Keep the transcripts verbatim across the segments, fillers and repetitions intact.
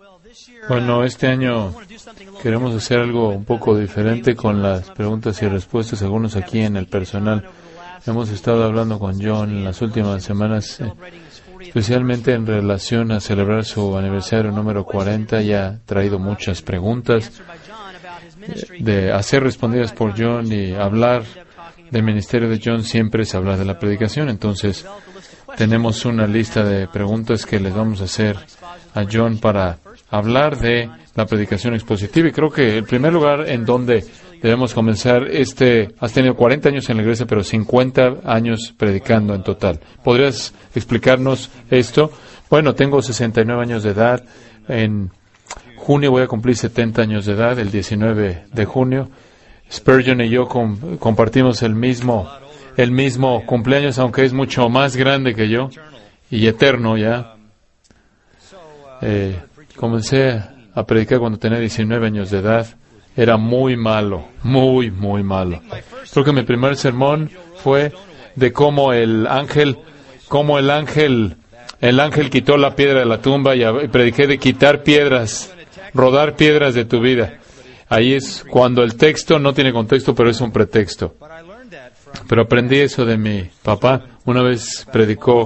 Bueno, este año queremos hacer algo un poco diferente con las preguntas y respuestas. Algunos aquí en el personal hemos estado hablando con John en las últimas semanas, eh, especialmente en relación a celebrar su aniversario número cuarenta. Y ha traído muchas preguntas eh, de a ser respondidas por John, y hablar del ministerio de John siempre es hablar de la predicación. Entonces, tenemos una lista de preguntas que les vamos a hacer a John para hablar de la predicación expositiva. Y creo que el primer lugar en donde debemos comenzar, este, has tenido cuarenta años en la iglesia, pero cincuenta años predicando en total. ¿Podrías explicarnos esto? Bueno, tengo sesenta y nueve años de edad. En junio voy a cumplir setenta años de edad, el diecinueve de junio. Spurgeon y yo com- compartimos el mismo, el mismo cumpleaños, aunque es mucho más grande que yo y eterno ya. Eh, Comencé a predicar cuando tenía diecinueve años de edad. Era muy malo, muy, muy malo. Creo que mi primer sermón fue de cómo el ángel, cómo el ángel, el ángel quitó la piedra de la tumba, y prediqué de quitar piedras, rodar piedras de tu vida. Ahí es cuando el texto no tiene contexto, pero es un pretexto. Pero aprendí eso de mi papá. Una vez predicó,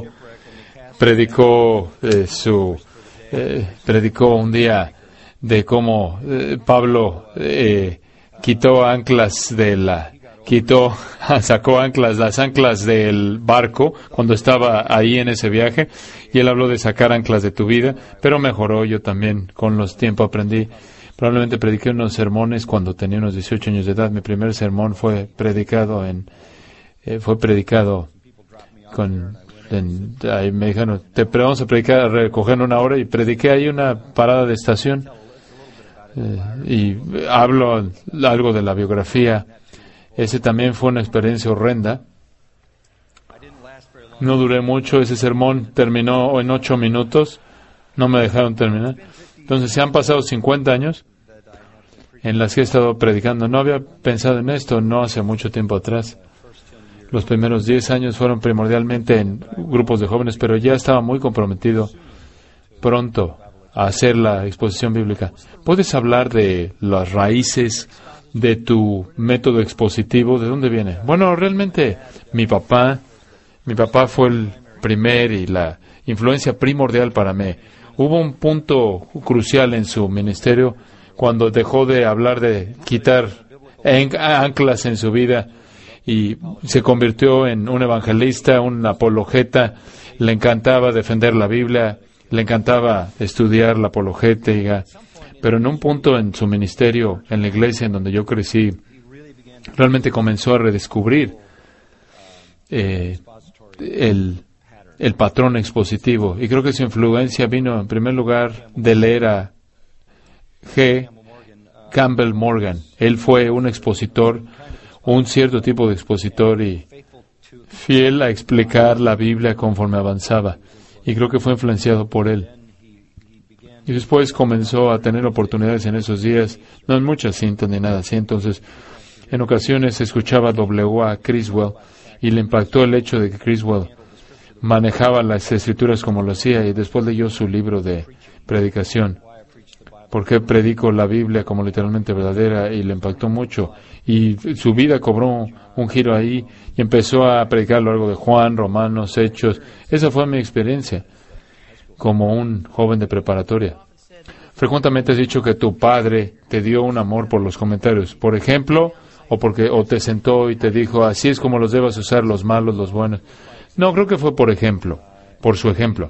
predicó eh, su... Eh, predicó un día de cómo eh, Pablo eh, quitó anclas de la quitó sacó anclas las anclas del barco cuando estaba ahí en ese viaje, y él habló de sacar anclas de tu vida, pero mejoró. Yo también con los tiempos aprendí. Probablemente prediqué unos sermones cuando tenía unos dieciocho años de edad. Mi primer sermón fue predicado en eh, fue predicado con En, ahí me dijeron, te vamos a predicar, a recoger en una hora, y prediqué ahí una parada de estación, eh, y hablo algo de la biografía. Ese también fue una experiencia horrenda. No duré mucho, ese sermón terminó en ocho minutos, no me dejaron terminar. Entonces se han pasado cincuenta años en las que he estado predicando. No había pensado en esto no hace mucho tiempo atrás. Los primeros diez años fueron primordialmente en grupos de jóvenes, pero ya estaba muy comprometido pronto a hacer la exposición bíblica. ¿Puedes hablar de las raíces de tu método expositivo? ¿De dónde viene? Bueno, realmente mi papá, mi papá fue el primer y la influencia primordial para mí. Hubo un punto crucial en su ministerio cuando dejó de hablar de quitar anclas en su vida y se convirtió en un evangelista, un apologeta. Le encantaba defender la Biblia, le encantaba estudiar la apologética, pero en un punto en su ministerio, en la iglesia en donde yo crecí, realmente comenzó a redescubrir eh, el, el patrón expositivo. Y creo que su influencia vino, en primer lugar, de leer a G. Campbell Morgan. Él fue un expositor, un cierto tipo de expositor, y fiel a explicar la Biblia conforme avanzaba. Y creo que fue influenciado por él. Y después comenzó a tener oportunidades en esos días, no en muchas cintas ni nada así. Entonces, en ocasiones escuchaba W A Criswell, y le impactó el hecho de que Criswell manejaba las escrituras como lo hacía, y después leyó su libro de predicación. ¿Por qué predico la Biblia como literalmente verdadera? Y le impactó mucho. Y su vida cobró un giro ahí, y empezó a predicar a lo largo de Juan, Romanos, Hechos. Esa fue mi experiencia como un joven de preparatoria. Frecuentemente has dicho que tu padre te dio un amor por los comentarios, por ejemplo, o porque o te sentó y te dijo, así es como los debas usar, los malos, los buenos. No, creo que fue por ejemplo, por su ejemplo.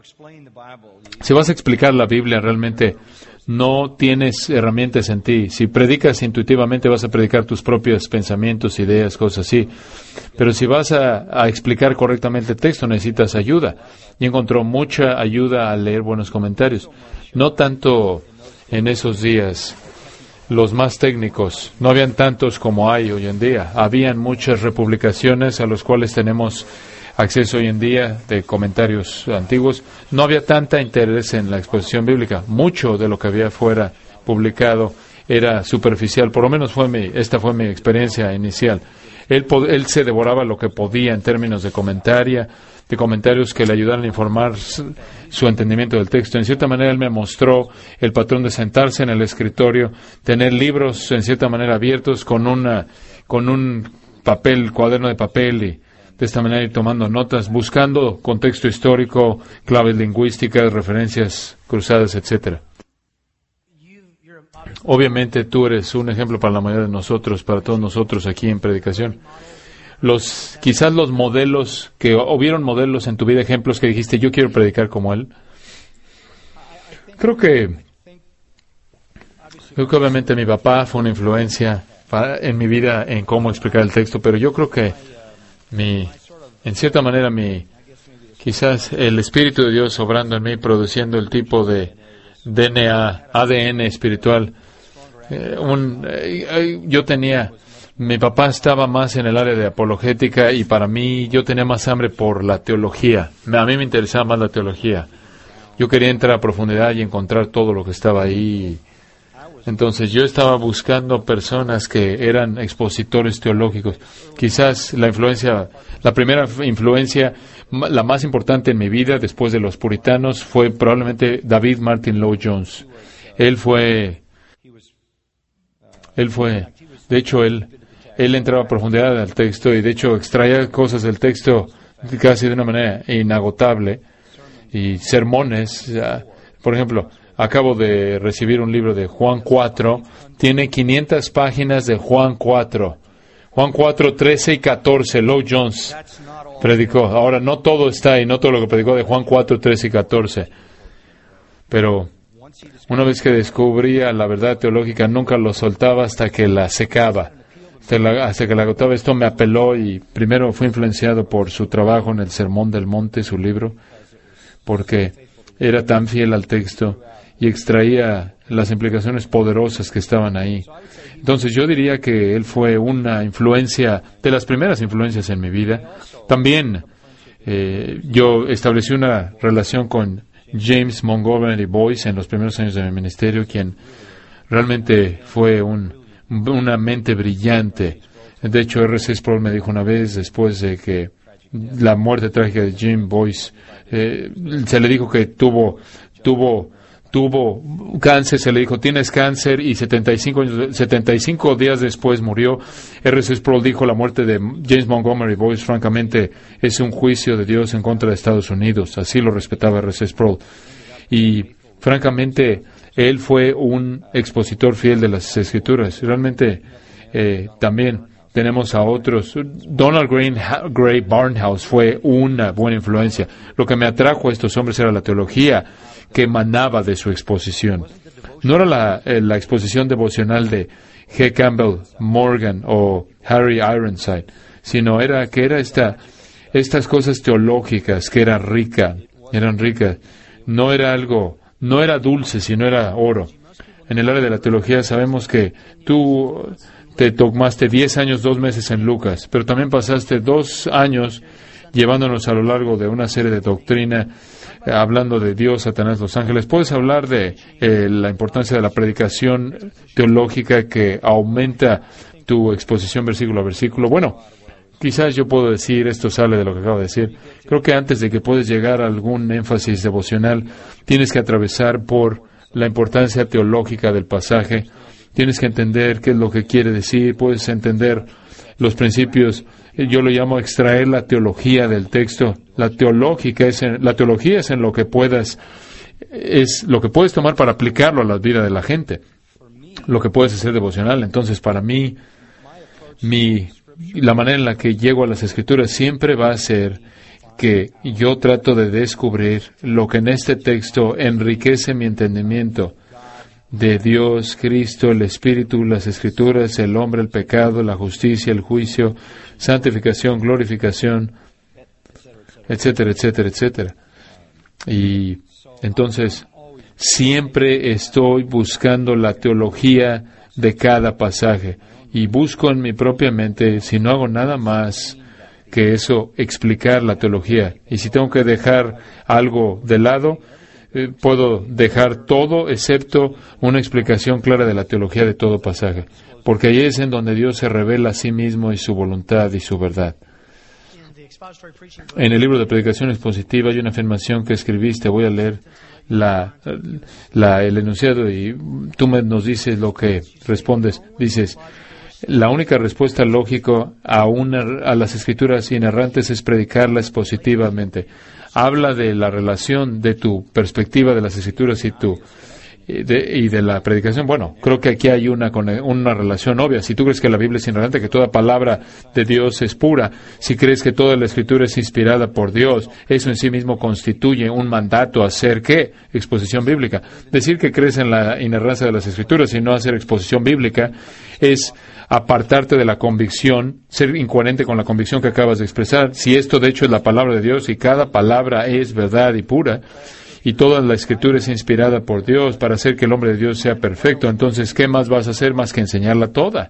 Si vas a explicar la Biblia, realmente no tienes herramientas en ti. Si predicas intuitivamente, vas a predicar tus propios pensamientos, ideas, cosas así. Pero si vas a, a explicar correctamente el texto, necesitas ayuda. Y encontró mucha ayuda al leer buenos comentarios. No tanto en esos días los más técnicos. No habían tantos como hay hoy en día. Habían muchas republicaciones a las cuales tenemos acceso hoy en día de comentarios antiguos. No había tanta interés en la exposición bíblica. Mucho de lo que había fuera publicado era superficial. Por lo menos fue mi, esta fue mi experiencia inicial. Él, él se devoraba lo que podía en términos de comentaria, de comentarios que le ayudaran a informar su, su entendimiento del texto. En cierta manera, él me mostró el patrón de sentarse en el escritorio, tener libros en cierta manera abiertos con una, con un papel, cuaderno de papel, y de esta manera ir tomando notas, buscando contexto histórico, claves lingüísticas, referencias cruzadas, etcétera. Obviamente tú eres un ejemplo para la mayoría de nosotros, para todos nosotros aquí en predicación. Los, quizás los modelos, que hubieron modelos en tu vida, ejemplos que dijiste, yo quiero predicar como él. Creo que, creo que obviamente mi papá fue una influencia para, en mi vida en cómo explicar el texto, pero yo creo que mi, en cierta manera mi, quizás el Espíritu de Dios obrando en mí, produciendo el tipo de D N A, A D N espiritual. Eh, un, eh, yo tenía, mi papá estaba más en el área de apologética y para mí yo tenía más hambre por la teología. A mí me interesaba más la teología. Yo quería entrar a profundidad y encontrar todo lo que estaba ahí. Entonces yo estaba buscando personas que eran expositores teológicos. Quizás la influencia, la primera influencia, la más importante en mi vida después de los puritanos fue probablemente David Martin Lloyd-Jones. Él fue, él fue, de hecho él, él entraba a profundidad al texto y de hecho extraía cosas del texto casi de una manera inagotable y sermones, por ejemplo. Acabo de recibir un libro de Juan cuatro. Tiene quinientas páginas de Juan cuatro. Juan cuatro, trece y catorce. Lloyd-Jones predicó. Ahora, no todo está ahí, no todo lo que predicó de Juan cuatro, trece y catorce. Pero una vez que descubría la verdad teológica, nunca lo soltaba hasta que la secaba. Hasta, la, hasta que la agotaba. Esto me apeló y primero fui influenciado por su trabajo en el Sermón del Monte, su libro, porque era tan fiel al texto y extraía las implicaciones poderosas que estaban ahí. Entonces yo diría que él fue una influencia, de las primeras influencias en mi vida. También eh, yo establecí una relación con James Montgomery Boyce en los primeros años de mi ministerio, quien realmente fue un, una mente brillante. De hecho, R C Sproul me dijo una vez, después de que la muerte trágica de Jim Boyce, eh, se le dijo que tuvo, tuvo, tuvo cáncer, se le dijo, tienes cáncer, y setenta y cinco, setenta y cinco días después murió. R C Sproul dijo, la muerte de James Montgomery Boyce, francamente, es un juicio de Dios en contra de Estados Unidos. Así lo respetaba R C Sproul. Y, francamente, él fue un expositor fiel de las Escrituras. Realmente, eh, también tenemos a otros. Donald Gray, Gray Barnhouse fue una buena influencia. Lo que me atrajo a estos hombres era la teología que emanaba de su exposición. No era la, eh, la exposición devocional de G. Campbell Morgan o Harry Ironside, sino era que era esta, estas cosas teológicas que eran ricas, eran ricas. No era algo, no era dulce, sino era oro. En el área de la teología sabemos que tú te tomaste diez años, dos meses en Lucas, pero también pasaste dos años llevándonos a lo largo de una serie de doctrina, eh, hablando de Dios, Satanás, los ángeles. Puedes hablar de eh, la importancia de la predicación teológica que aumenta tu exposición versículo a versículo. Bueno, quizás yo puedo decir, esto sale de lo que acabo de decir, creo que antes de que puedas llegar a algún énfasis devocional, tienes que atravesar por la importancia teológica del pasaje. Tienes que entender qué es lo que quiere decir, puedes entender los principios. Yo lo llamo extraer la teología del texto. La teológica es en, la teología es en lo que puedas, es lo que puedes tomar para aplicarlo a la vida de la gente, lo que puedes hacer devocional. Entonces, para mí, mi, la manera en la que llego a las Escrituras siempre va a ser que yo trato de descubrir lo que en este texto enriquece mi entendimiento de Dios, Cristo, el Espíritu, las Escrituras, el hombre, el pecado, la justicia, el juicio, santificación, glorificación, etcétera, etcétera, etcétera. Y entonces, siempre estoy buscando la teología de cada pasaje y busco en mi propia mente, si no hago nada más que eso, explicar la teología. Y si tengo que dejar algo de lado, Eh, puedo dejar todo excepto una explicación clara de la teología de todo pasaje, porque ahí es en donde Dios se revela a sí mismo y su voluntad y su verdad. En el libro de Predicación Expositiva hay una afirmación que escribiste. Voy a leer la, la, el enunciado y tú me, nos dices lo que respondes. Dices, la única respuesta lógica a, una, a las escrituras inerrantes es predicarlas expositivamente. Habla de la relación de tu perspectiva de las escrituras y tu De, y de la predicación. Bueno, creo que aquí hay una, una relación obvia. Si tú crees que la Biblia es inerrante, que toda palabra de Dios es pura, si crees que toda la Escritura es inspirada por Dios, eso en sí mismo constituye un mandato a hacer, ¿qué? Exposición bíblica. Decir que crees en la inerrancia de las Escrituras y no hacer exposición bíblica es apartarte de la convicción, ser incoherente con la convicción que acabas de expresar. Si esto de hecho es la palabra de Dios y cada palabra es verdad y pura, y toda la Escritura es inspirada por Dios para hacer que el hombre de Dios sea perfecto, entonces, ¿qué más vas a hacer más que enseñarla toda?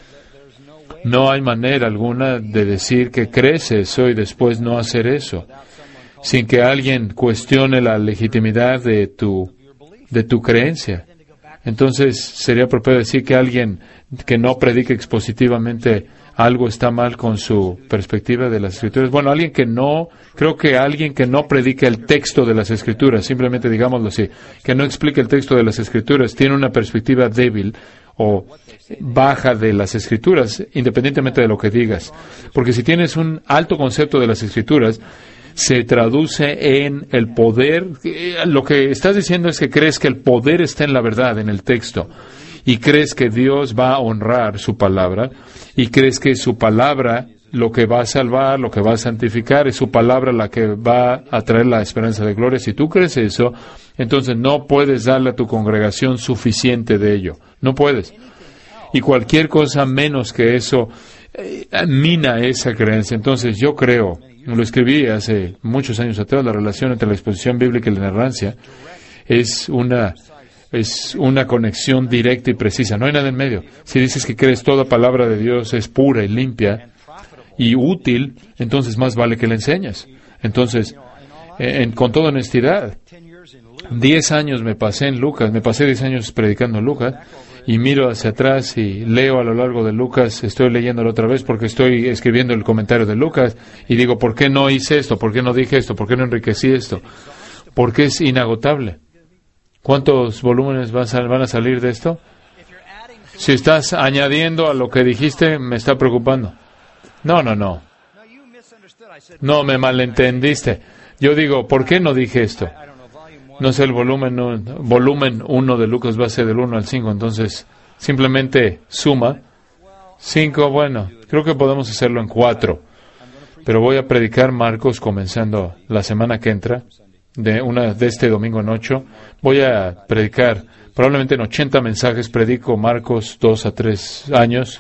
No hay manera alguna de decir que crees eso y después no hacer eso, sin que alguien cuestione la legitimidad de tu, de tu creencia. Entonces, sería apropiado decir que alguien que no predique expositivamente algo está mal con su perspectiva de las Escrituras. Bueno, alguien que no, creo que alguien que no predica el texto de las Escrituras, simplemente digámoslo así, que no explica el texto de las Escrituras, tiene una perspectiva débil o baja de las Escrituras, independientemente de lo que digas. Porque si tienes un alto concepto de las Escrituras, se traduce en el poder. Lo que estás diciendo es que crees que el poder está en la verdad, en el texto. Y crees que Dios va a honrar su palabra, y crees que su palabra lo que va a salvar, lo que va a santificar, es su palabra la que va a traer la esperanza de gloria. Si tú crees eso, entonces no puedes darle a tu congregación suficiente de ello. No puedes. Y cualquier cosa menos que eso eh, mina esa creencia. Entonces yo creo, lo escribí hace muchos años atrás, la relación entre la exposición bíblica y la inerrancia es una... es una conexión directa y precisa. No hay nada en medio. Si dices que crees toda palabra de Dios es pura y limpia y útil, entonces más vale que la enseñes. Entonces, en, con toda honestidad, diez años me pasé en Lucas, me pasé diez años predicando en Lucas, y miro hacia atrás y leo a lo largo de Lucas, estoy leyéndolo otra vez porque estoy escribiendo el comentario de Lucas, y digo, ¿por qué no hice esto? ¿Por qué no dije esto? ¿Por qué no enriquecí esto? Porque es inagotable. ¿Cuántos volúmenes van a, van a salir de esto? Si estás añadiendo a lo que dijiste, me está preocupando. No, no, no. No, me malentendiste. Yo digo, ¿por qué no dije esto? No sé, el volumen no, volumen uno de Lucas va a ser del uno al cinco, entonces simplemente suma. cinco, bueno, creo que podemos hacerlo en cuatro. Pero voy a predicar Marcos comenzando la semana que entra. De una de este domingo en ocho, voy a predicar, probablemente en ochenta mensajes, predico Marcos dos a tres años.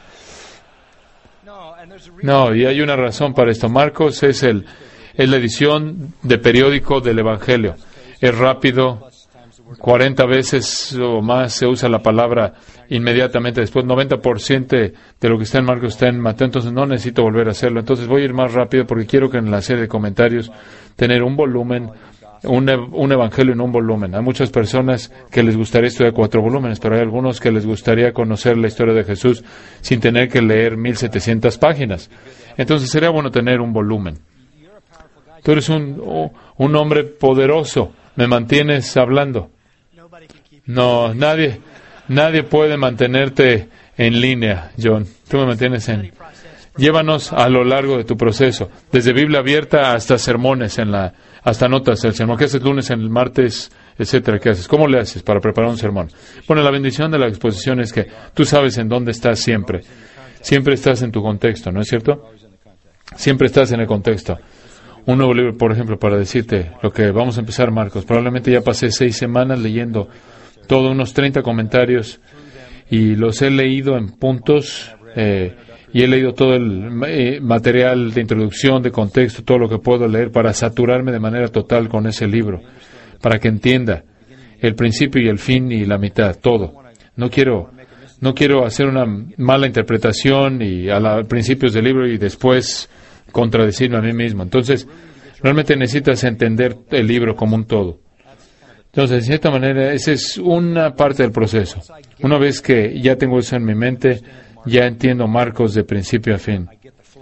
No, y hay una razón para esto. Marcos es, el, es la edición de periódico del Evangelio. Es rápido, cuarenta veces o más se usa la palabra inmediatamente después. noventa por ciento de lo que está en Marcos está en Mateo, entonces no necesito volver a hacerlo. Entonces voy a ir más rápido porque quiero que en la serie de comentarios tener un volumen, un, un evangelio en un volumen. Hay muchas personas que les gustaría estudiar cuatro volúmenes, pero hay algunos que les gustaría conocer la historia de Jesús sin tener que leer mil setecientas páginas. Entonces sería bueno tener un volumen. Tú eres un, un hombre poderoso. ¿Me mantienes hablando? No, nadie, nadie puede mantenerte en línea, John. Tú me mantienes en... Llévanos a lo largo de tu proceso, desde Biblia abierta hasta sermones, en la, hasta notas del sermón. ¿Qué haces lunes, en el martes, etcétera? ¿Qué haces? ¿Cómo le haces para preparar un sermón? Bueno, la bendición de la exposición es que tú sabes en dónde estás siempre. Siempre estás en tu contexto, ¿no es cierto? Siempre estás en el contexto. Un nuevo libro, por ejemplo, para decirte lo que vamos a empezar, Marcos. Probablemente ya pasé seis semanas leyendo todos unos treinta comentarios y los he leído en puntos eh, y he leído todo el eh, material de introducción, de contexto, todo lo que puedo leer para saturarme de manera total con ese libro, para que entienda el principio y el fin y la mitad, todo. No quiero, no quiero hacer una mala interpretación y a la, principios del libro y después contradecirme a mí mismo. Entonces, realmente necesitas entender el libro como un todo. Entonces, de cierta manera, esa es una parte del proceso. Una vez que ya tengo eso en mi mente, ya entiendo Marcos de principio a fin.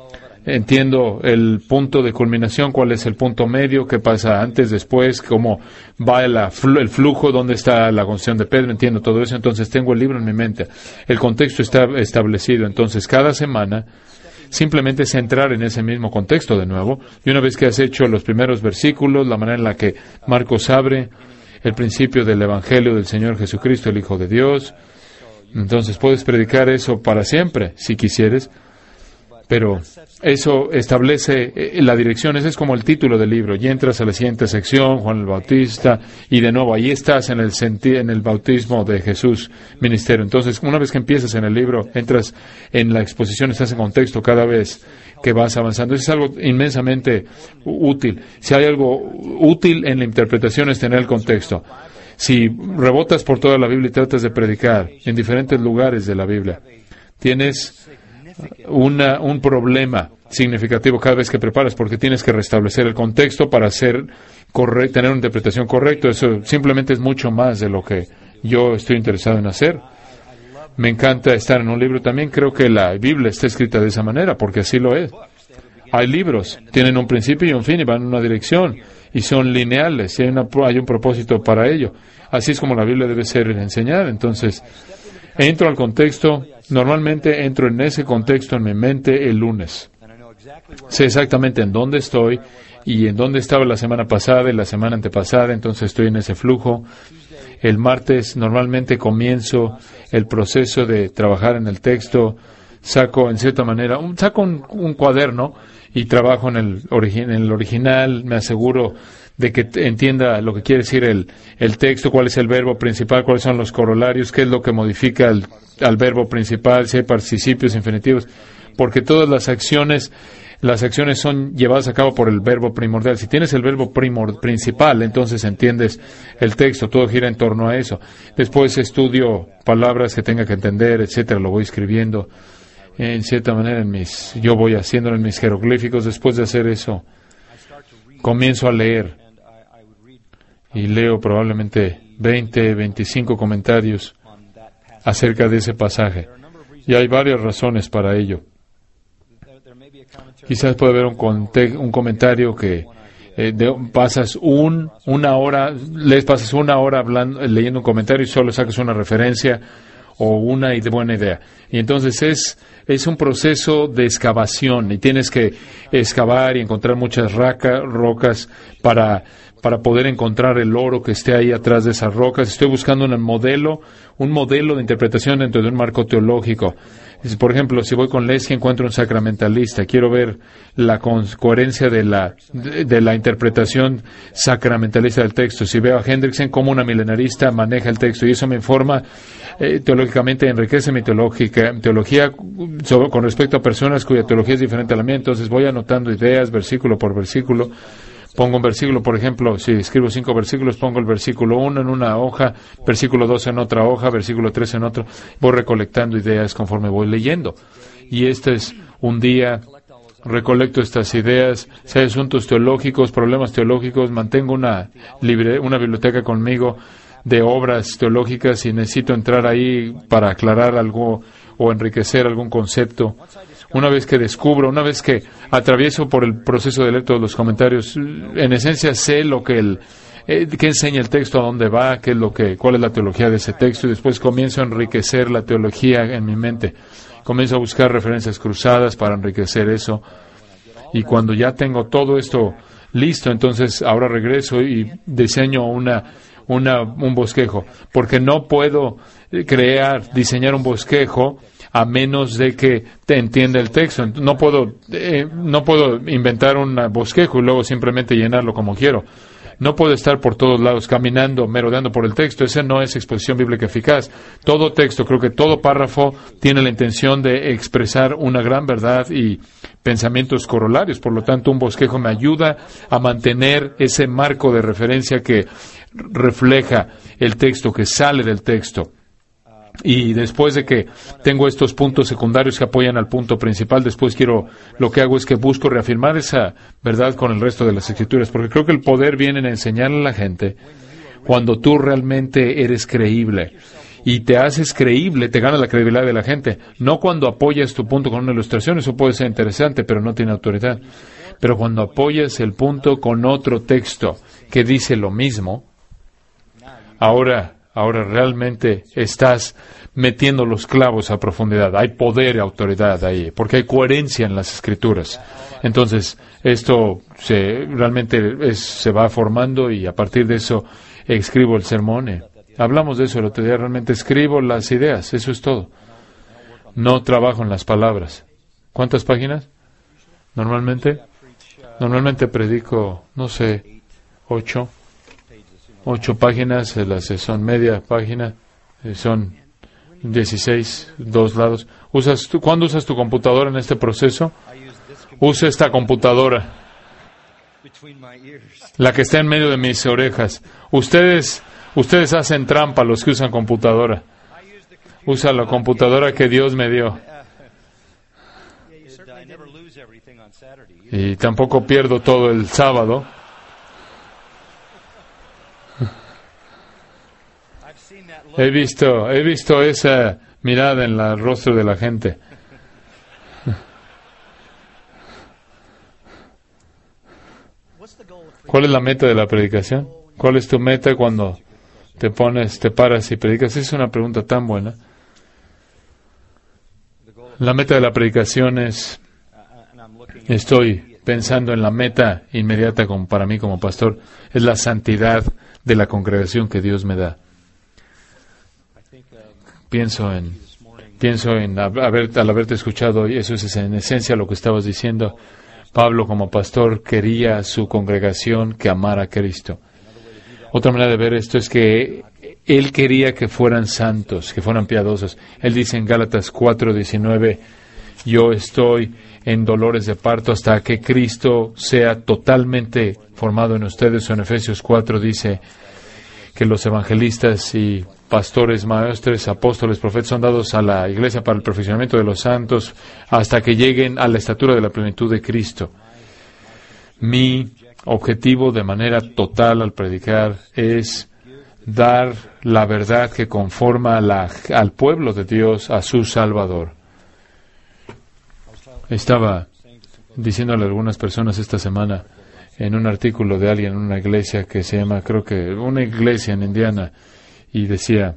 entiendo el punto de culminación, cuál es el punto medio, qué pasa antes, después, cómo va el, el flujo, dónde está la concepción de Pedro, entiendo todo eso, entonces tengo el libro en mi mente. El contexto está establecido, entonces cada semana simplemente es entrar en ese mismo contexto de nuevo, y una vez que has hecho los primeros versículos, la manera en la que Marcos abre el principio del Evangelio del Señor Jesucristo, el Hijo de Dios, entonces puedes predicar eso para siempre, si quisieres. Pero eso establece la dirección, ese es como el título del libro. Y entras a la siguiente sección, Juan el Bautista, y de nuevo, ahí estás en el senti- en el bautismo de Jesús, ministerio. Entonces, una vez que empiezas en el libro, entras en la exposición, estás en contexto cada vez que vas avanzando. Eso es algo inmensamente útil. Si hay algo útil en la interpretación es tener el contexto. Si rebotas por toda la Biblia y tratas de predicar en diferentes lugares de la Biblia, tienes Una, un problema significativo cada vez que preparas, porque tienes que restablecer el contexto para hacer corre- tener una interpretación correcta. Eso simplemente es mucho más de lo que yo estoy interesado en hacer. Me encanta estar en un libro. También creo que la Biblia está escrita de esa manera, porque así lo es. Hay libros, tienen un principio y un fin y van en una dirección y son lineales y hay, una, hay un propósito para ello. Así es como la Biblia debe ser enseñada. Entonces, entro al contexto. Normalmente entro en ese contexto en mi mente el lunes. Sé exactamente en dónde estoy y en dónde estaba la semana pasada y la semana antepasada, entonces estoy en ese flujo. El martes normalmente comienzo el proceso de trabajar en el texto, saco en cierta manera, un, saco un, un cuaderno y trabajo en el, origi- en el original, me aseguro de que entienda lo que quiere decir el, el texto, cuál es el verbo principal, cuáles son los corolarios, qué es lo que modifica el, al verbo principal, si hay participios infinitivos, porque todas las acciones, las acciones son llevadas a cabo por el verbo primordial. Si tienes el verbo primor, principal, entonces entiendes el texto, todo gira en torno a eso. Después estudio palabras que tenga que entender, etcétera, lo voy escribiendo en cierta manera en mis, yo voy haciéndolo en mis jeroglíficos. Después de hacer eso, comienzo a leer. Y leo probablemente veinte, veinticinco comentarios acerca de ese pasaje. Y hay varias razones para ello. Quizás puede haber un, conte- un comentario que eh, de, pasas un, una hora, les pasas una hora hablando, leyendo un comentario y solo sacas una referencia o una de buena idea. Y entonces es, es un proceso de excavación y tienes que excavar y encontrar muchas raca, rocas para... para poder encontrar el oro que esté ahí atrás de esas rocas. Estoy buscando un modelo, un modelo de interpretación dentro de un marco teológico. Por ejemplo, si voy con Leslie, encuentro un sacramentalista. Quiero ver la co- coherencia de la, de, de la interpretación sacramentalista del texto. Si veo a Hendrickson, como una milenarista maneja el texto, y eso me informa eh, teológicamente, enriquece mi teológica, teología sobre, con respecto a personas cuya teología es diferente a la mía. Entonces voy anotando ideas, versículo por versículo. Pongo un versículo, por ejemplo, si escribo cinco versículos, pongo el versículo uno en una hoja, versículo dos en otra hoja, versículo tres en otro. Voy recolectando ideas conforme voy leyendo. Y este es un día, recolecto estas ideas, si hay asuntos teológicos, problemas teológicos, mantengo una, libre, una biblioteca conmigo de obras teológicas y necesito entrar ahí para aclarar algo o enriquecer algún concepto. Una vez que descubro, una vez que atravieso por el proceso de leer todos los comentarios, en esencia sé lo que el, eh, qué enseña el texto, a dónde va, qué es lo que, cuál es la teología de ese texto, y después comienzo a enriquecer la teología en mi mente. Comienzo a buscar referencias cruzadas para enriquecer eso. Y cuando ya tengo todo esto listo, entonces ahora regreso y diseño una, una, un bosquejo, porque no puedo crear, diseñar un bosquejo a menos de que te entienda el texto. No puedo, eh, no puedo inventar un bosquejo y luego simplemente llenarlo como quiero. No puedo estar por todos lados caminando, merodeando por el texto. Esa no es exposición bíblica eficaz. Todo texto, creo que todo párrafo tiene la intención de expresar una gran verdad y pensamientos corolarios. Por lo tanto, un bosquejo me ayuda a mantener ese marco de referencia que refleja el texto, que sale del texto. Y después de que tengo estos puntos secundarios que apoyan al punto principal, después quiero, lo que hago es que busco reafirmar esa verdad con el resto de las escrituras, porque creo que el poder viene en enseñarle a la gente cuando tú realmente eres creíble y te haces creíble, te gana la credibilidad de la gente. No cuando apoyas tu punto con una ilustración, eso puede ser interesante, pero no tiene autoridad. Pero cuando apoyas el punto con otro texto que dice lo mismo, ahora, ahora realmente estás metiendo los clavos a profundidad. Hay poder y autoridad ahí, porque hay coherencia en las Escrituras. Entonces, esto se, realmente es, se va formando y a partir de eso escribo el sermón. Eh. Hablamos de eso el otro día. Realmente escribo las ideas, eso es todo. No trabajo en las palabras. ¿Cuántas páginas? Normalmente, normalmente predico, no sé, ocho. Ocho páginas, las son media página, son dieciséis, dos lados. ¿Usas tú, ¿Cuándo usas tu computadora en este proceso? Usa esta computadora, la que está en medio de mis orejas. Ustedes, ustedes hacen trampa los que usan computadora. Usa la computadora que Dios me dio. Y tampoco pierdo todo el sábado. He visto, he visto esa mirada en el rostro de la gente. ¿Cuál es la meta de la predicación? ¿Cuál es tu meta cuando te pones, te paras y predicas? Es una pregunta tan buena. La meta de la predicación es, estoy pensando en la meta inmediata como para mí como pastor, es la santidad de la congregación que Dios me da. Pienso en, pienso en haber, al haberte escuchado hoy, eso es en esencia lo que estabas diciendo. Pablo como pastor quería su congregación que amara a Cristo. Otra manera de ver esto es que él quería que fueran santos, que fueran piadosos. Él dice en Gálatas cuatro diecinueve, yo estoy en dolores de parto hasta que Cristo sea totalmente formado en ustedes. O en Efesios cuatro dice que los evangelistas y pastores, maestros, apóstoles, profetas son dados a la iglesia para el perfeccionamiento de los santos hasta que lleguen a la estatura de la plenitud de Cristo. Mi objetivo de manera total al predicar es dar la verdad que conforma a la, al pueblo de Dios a su Salvador. Estaba diciéndole a algunas personas esta semana en un artículo de alguien en una iglesia que se llama, creo que, una iglesia en Indiana, y decía,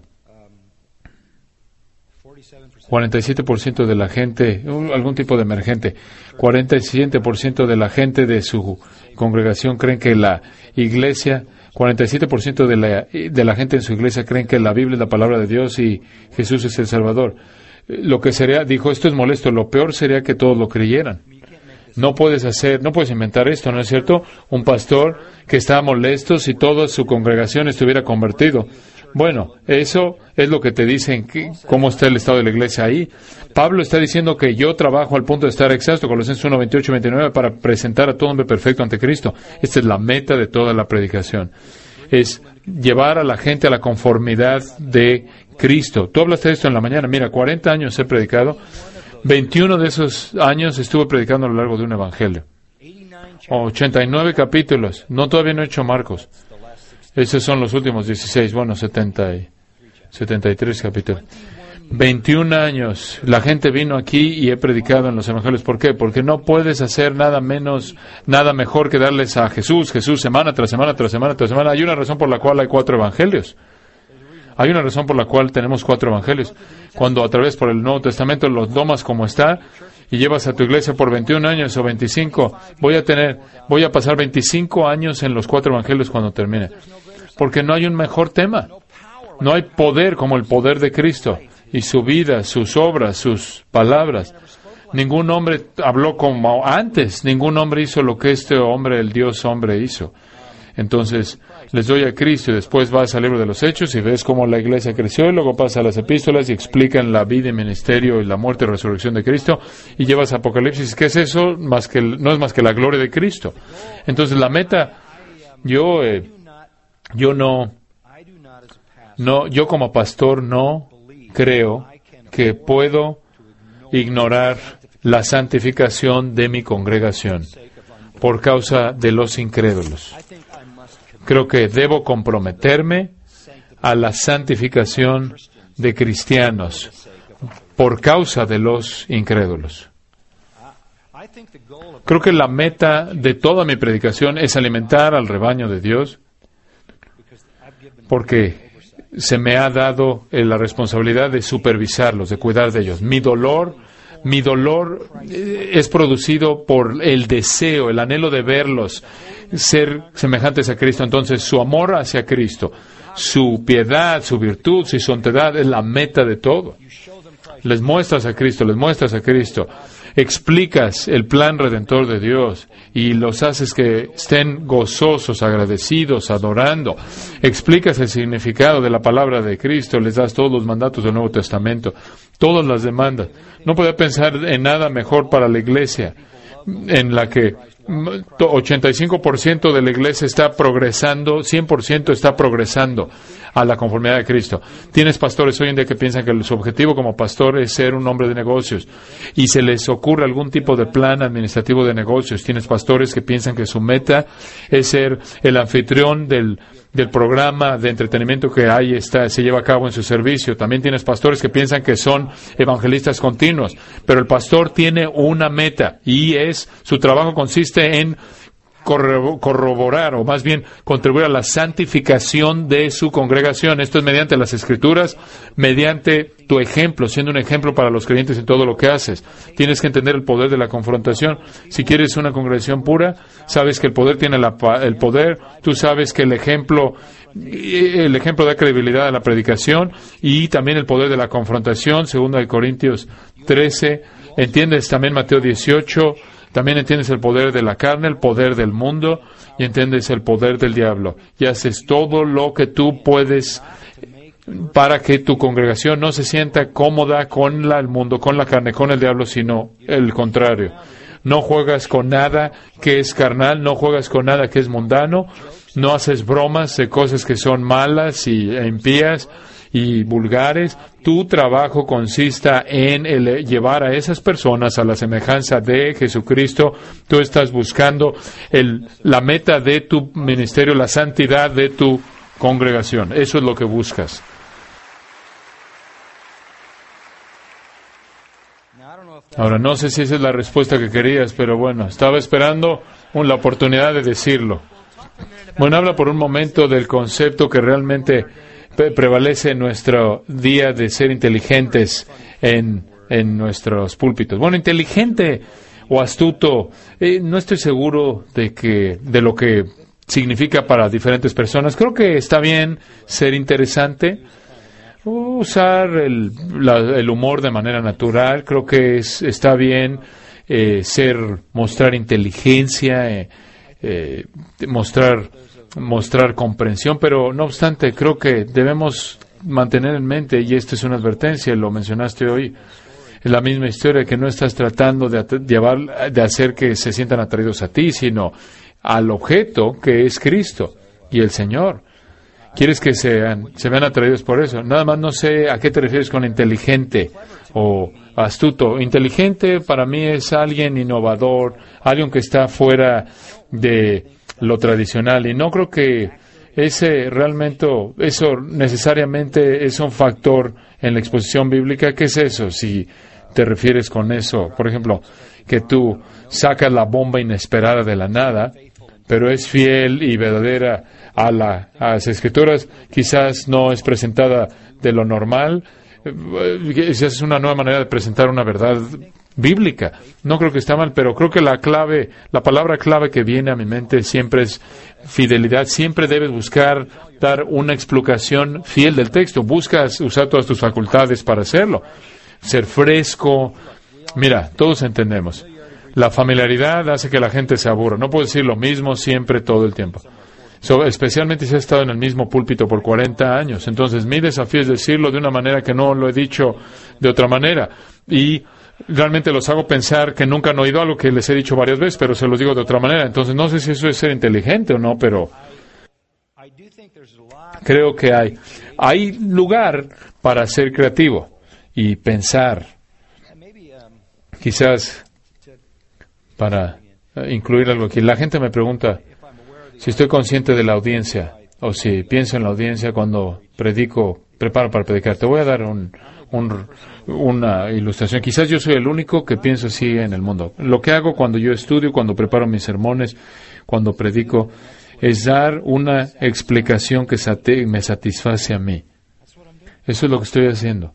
cuarenta y siete por ciento de la gente, algún tipo de emergente, cuarenta y siete por ciento de la gente de su congregación creen que la iglesia, cuarenta y siete por ciento de la, de la gente en su iglesia creen que la Biblia es la palabra de Dios y Jesús es el Salvador. Lo que sería, dijo, esto es molesto, lo peor sería que todos lo creyeran. No puedes hacer, no puedes inventar esto, ¿no es cierto? Un pastor que está molesto si toda su congregación estuviera convertido. Bueno, eso es lo que te dicen, que, cómo está el estado de la iglesia ahí. Pablo está diciendo que yo trabajo al punto de estar exhausto, Colosenses uno, veintiocho, veintinueve, para presentar a todo hombre perfecto ante Cristo. Esta es la meta de toda la predicación. Es llevar a la gente a la conformidad de Cristo. Tú hablaste de esto en la mañana. Mira, cuarenta años he predicado. veintiuno de esos años estuve predicando a lo largo de un evangelio. ochenta y nueve capítulos. No, todavía no he hecho Marcos. Esos son los últimos dieciséis. Bueno, setenta y, setenta y tres capítulos. veintiún años. La gente vino aquí y he predicado en los evangelios. ¿Por qué? Porque no puedes hacer nada menos, nada mejor que darles a Jesús, Jesús, semana tras semana, tras semana, tras semana. Hay una razón por la cual hay cuatro evangelios. Hay una razón por la cual tenemos cuatro evangelios. Cuando a través por el Nuevo Testamento los tomas como está y llevas a tu iglesia por veintiún años o veinticinco, voy a tener, voy a pasar veinticinco años en los cuatro evangelios cuando termine. Porque no hay un mejor tema. No hay poder como el poder de Cristo y su vida, sus obras, sus palabras. Ningún hombre habló como antes. Ningún hombre hizo lo que este hombre, el Dios hombre, hizo. Entonces, les doy a Cristo y después vas al libro de los Hechos y ves cómo la iglesia creció y luego pasa a las epístolas y explican la vida y ministerio y la muerte y resurrección de Cristo y llevas a Apocalipsis. ¿Qué es eso? Más que el, no es más que la gloria de Cristo. Entonces, la meta, yo, eh, yo no, no, yo como pastor no creo que puedo ignorar la santificación de mi congregación por causa de los incrédulos. Creo que debo comprometerme a la santificación de cristianos por causa de los incrédulos. Creo que la meta de toda mi predicación es alimentar al rebaño de Dios, porque se me ha dado eh, la responsabilidad de supervisarlos, de cuidar de ellos. Mi dolor, mi dolor eh, es producido por el deseo, el anhelo de verlos ser semejantes a Cristo. Entonces, su amor hacia Cristo, su piedad, su virtud, su santidad es la meta de todo. Les muestras a Cristo, les muestras a Cristo. Explicas el plan redentor de Dios y los haces que estén gozosos, agradecidos, adorando. Explicas el significado de la palabra de Cristo, les das todos los mandatos del Nuevo Testamento, todas las demandas. No podía pensar en nada mejor para la iglesia, en la que ochenta y cinco por ciento de la iglesia está progresando, cien por ciento está progresando a la conformidad de Cristo. Tienes pastores hoy en día que piensan que su objetivo como pastor es ser un hombre de negocios y se les ocurre algún tipo de plan administrativo de negocios. Tienes pastores que piensan que su meta es ser el anfitrión del del programa de entretenimiento que hay está, se lleva a cabo en su servicio. También tienes pastores que piensan que son evangelistas continuos, pero el pastor tiene una meta y es, su trabajo consiste en corroborar o más bien contribuir a la santificación de su congregación. Esto es mediante las Escrituras, mediante tu ejemplo, siendo un ejemplo para los creyentes en todo lo que haces. Tienes que entender el poder de la confrontación. Si quieres una congregación pura, sabes que el poder tiene la, el poder, tú sabes que el ejemplo el ejemplo da credibilidad a la predicación y también el poder de la confrontación, segunda de Corintios trece. Entiendes también Mateo dieciocho. También entiendes el poder de la carne, el poder del mundo, y entiendes el poder del diablo. Y haces todo lo que tú puedes para que tu congregación no se sienta cómoda con la, el mundo, con la carne, con el diablo, sino el contrario. No juegas con nada que es carnal, no juegas con nada que es mundano, no haces bromas de cosas que son malas y e impías y vulgares. Tu trabajo consista en el llevar a esas personas a la semejanza de Jesucristo. Tú estás buscando el, la meta de tu ministerio, la santidad de tu congregación. Eso es lo que buscas. Ahora, no sé si esa es la respuesta que querías, pero bueno, estaba esperando la oportunidad de decirlo. Bueno, habla por un momento del concepto que realmente prevalece en nuestro día de ser inteligentes en, en nuestros púlpitos. Bueno, inteligente o astuto, eh, no estoy seguro de que de lo que significa para diferentes personas. Creo que está bien ser interesante, usar el, la, el humor de manera natural. Creo que es, está bien eh, ser mostrar inteligencia, eh, eh, mostrar mostrar comprensión, pero no obstante, creo que debemos mantener en mente, y esto es una advertencia, lo mencionaste hoy, es la misma historia, que no estás tratando de, at- llevar, de hacer que se sientan atraídos a ti, sino al objeto que es Cristo y el Señor. Quieres que sean, se vean atraídos por eso. Nada más no sé a qué te refieres con inteligente o astuto. Inteligente para mí es alguien innovador, alguien que está fuera de lo tradicional, y no creo que ese realmente, eso necesariamente es un factor en la exposición bíblica. ¿Qué es eso? Si te refieres con eso, por ejemplo, que tú sacas la bomba inesperada de la nada, pero es fiel y verdadera a, la, a las Escrituras, quizás no es presentada de lo normal, esa es una nueva manera de presentar una verdad bíblica. No creo que está mal, pero creo que la clave, la palabra clave que viene a mi mente siempre es fidelidad. Siempre debes buscar dar una explicación fiel del texto. Buscas usar todas tus facultades para hacerlo. Ser fresco. Mira, todos entendemos. La familiaridad hace que la gente se aburra. No puedo decir lo mismo siempre, todo el tiempo. So, especialmente si has estado en el mismo púlpito por cuarenta años. Entonces, mi desafío es decirlo de una manera que no lo he dicho de otra manera. Y realmente los hago pensar que nunca han oído algo que les he dicho varias veces, pero se los digo de otra manera. Entonces, no sé si eso es ser inteligente o no, pero creo que hay, hay lugar para ser creativo y pensar. Quizás para incluir algo aquí. La gente me pregunta si estoy consciente de la audiencia o si pienso en la audiencia cuando predico preparo para predicar. Te voy a dar un, un, una ilustración. Quizás yo soy el único que pienso así en el mundo. Lo que hago cuando yo estudio, cuando preparo mis sermones, cuando predico, es dar una explicación que sate- me satisface a mí. Eso es lo que estoy haciendo.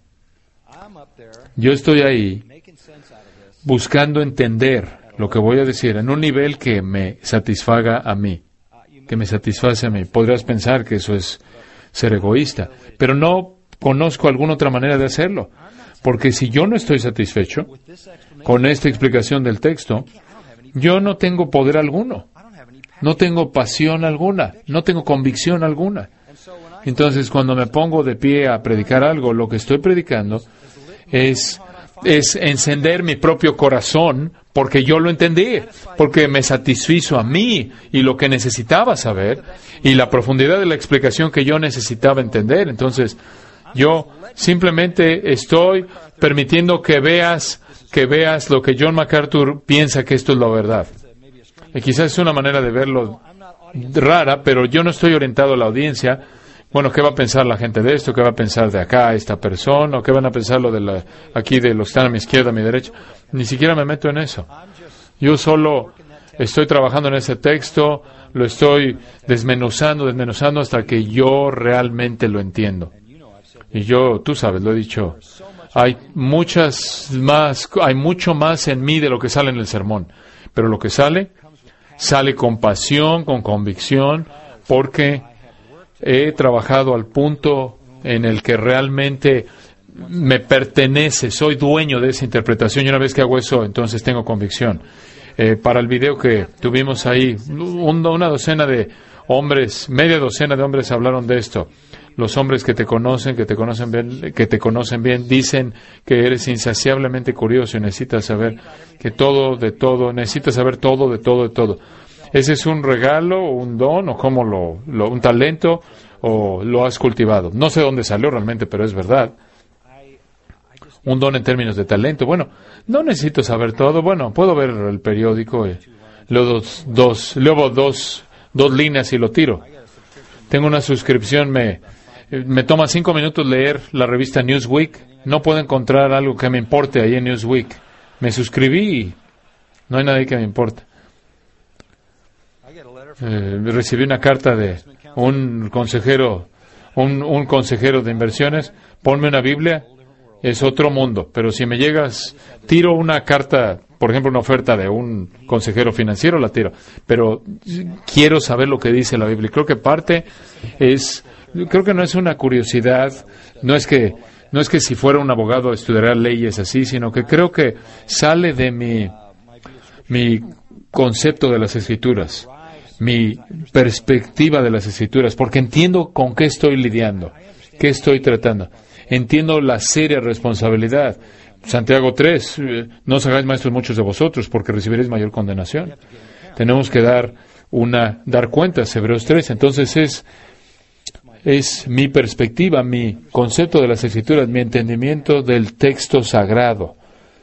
Yo estoy ahí buscando entender lo que voy a decir en un nivel que me satisfaga a mí, que me satisface a mí. Podrías pensar que eso es ser egoísta, pero no conozco alguna otra manera de hacerlo, porque si yo no estoy satisfecho con esta explicación del texto, yo no tengo poder alguno, no tengo pasión alguna, no tengo convicción alguna. Entonces, cuando me pongo de pie a predicar algo, lo que estoy predicando es, es encender mi propio corazón, porque yo lo entendí, porque me satisfizo a mí y lo que necesitaba saber y la profundidad de la explicación que yo necesitaba entender. Entonces, yo simplemente estoy permitiendo que veas, que veas lo que John MacArthur piensa que esto es la verdad. Y quizás es una manera de verlo rara, pero yo no estoy orientado a la audiencia. Bueno, ¿qué va a pensar la gente de esto? ¿Qué va a pensar de acá esta persona? ¿O qué van a pensar lo de la, aquí de los que están a mi izquierda, a mi derecha? Ni siquiera me meto en eso. Yo solo estoy trabajando en ese texto, lo estoy desmenuzando, desmenuzando hasta que yo realmente lo entiendo. Y yo, tú sabes, lo he dicho, hay muchas más, hay mucho más en mí de lo que sale en el sermón. Pero lo que sale, sale con pasión, con convicción, porque he trabajado al punto en el que realmente me pertenece, soy dueño de esa interpretación, y una vez que hago eso, entonces tengo convicción. Eh, para el video que tuvimos ahí, un, una docena de hombres, media docena de hombres hablaron de esto. Los hombres que te conocen, que te conocen bien, que te conocen bien, dicen que eres insaciablemente curioso y necesitas saber que todo de todo, necesitas saber todo de todo de todo. ¿Ese es un regalo, un don, o cómo lo, lo, un talento, o lo has cultivado? No sé dónde salió realmente, pero es verdad. Un don en términos de talento. Bueno, no necesito saber todo. Bueno, puedo ver el periódico, eh, leo dos, dos, leo dos, dos líneas y lo tiro. Tengo una suscripción, me, me toma cinco minutos leer la revista Newsweek. No puedo encontrar algo que me importe ahí en Newsweek. Me suscribí y no hay nadie que me importe. Eh, recibí una carta de un consejero, un, un consejero de inversiones. Ponme una Biblia, es otro mundo. Pero si me llegas, tiro una carta, por ejemplo, una oferta de un consejero financiero, la tiro. Pero quiero saber lo que dice la Biblia. Creo que parte es, creo que no es una curiosidad, no es que, no es que si fuera un abogado estudiaría leyes así, sino que creo que sale de mi, mi concepto de las Escrituras, mi perspectiva de las Escrituras, porque entiendo con qué estoy lidiando, qué estoy tratando. Entiendo la seria responsabilidad. Santiago tres, eh, no os hagáis maestros muchos de vosotros, porque recibiréis mayor condenación. Tenemos que dar una, dar cuentas, Hebreos tres. Entonces es, es mi perspectiva, mi concepto de las Escrituras, mi entendimiento del texto sagrado,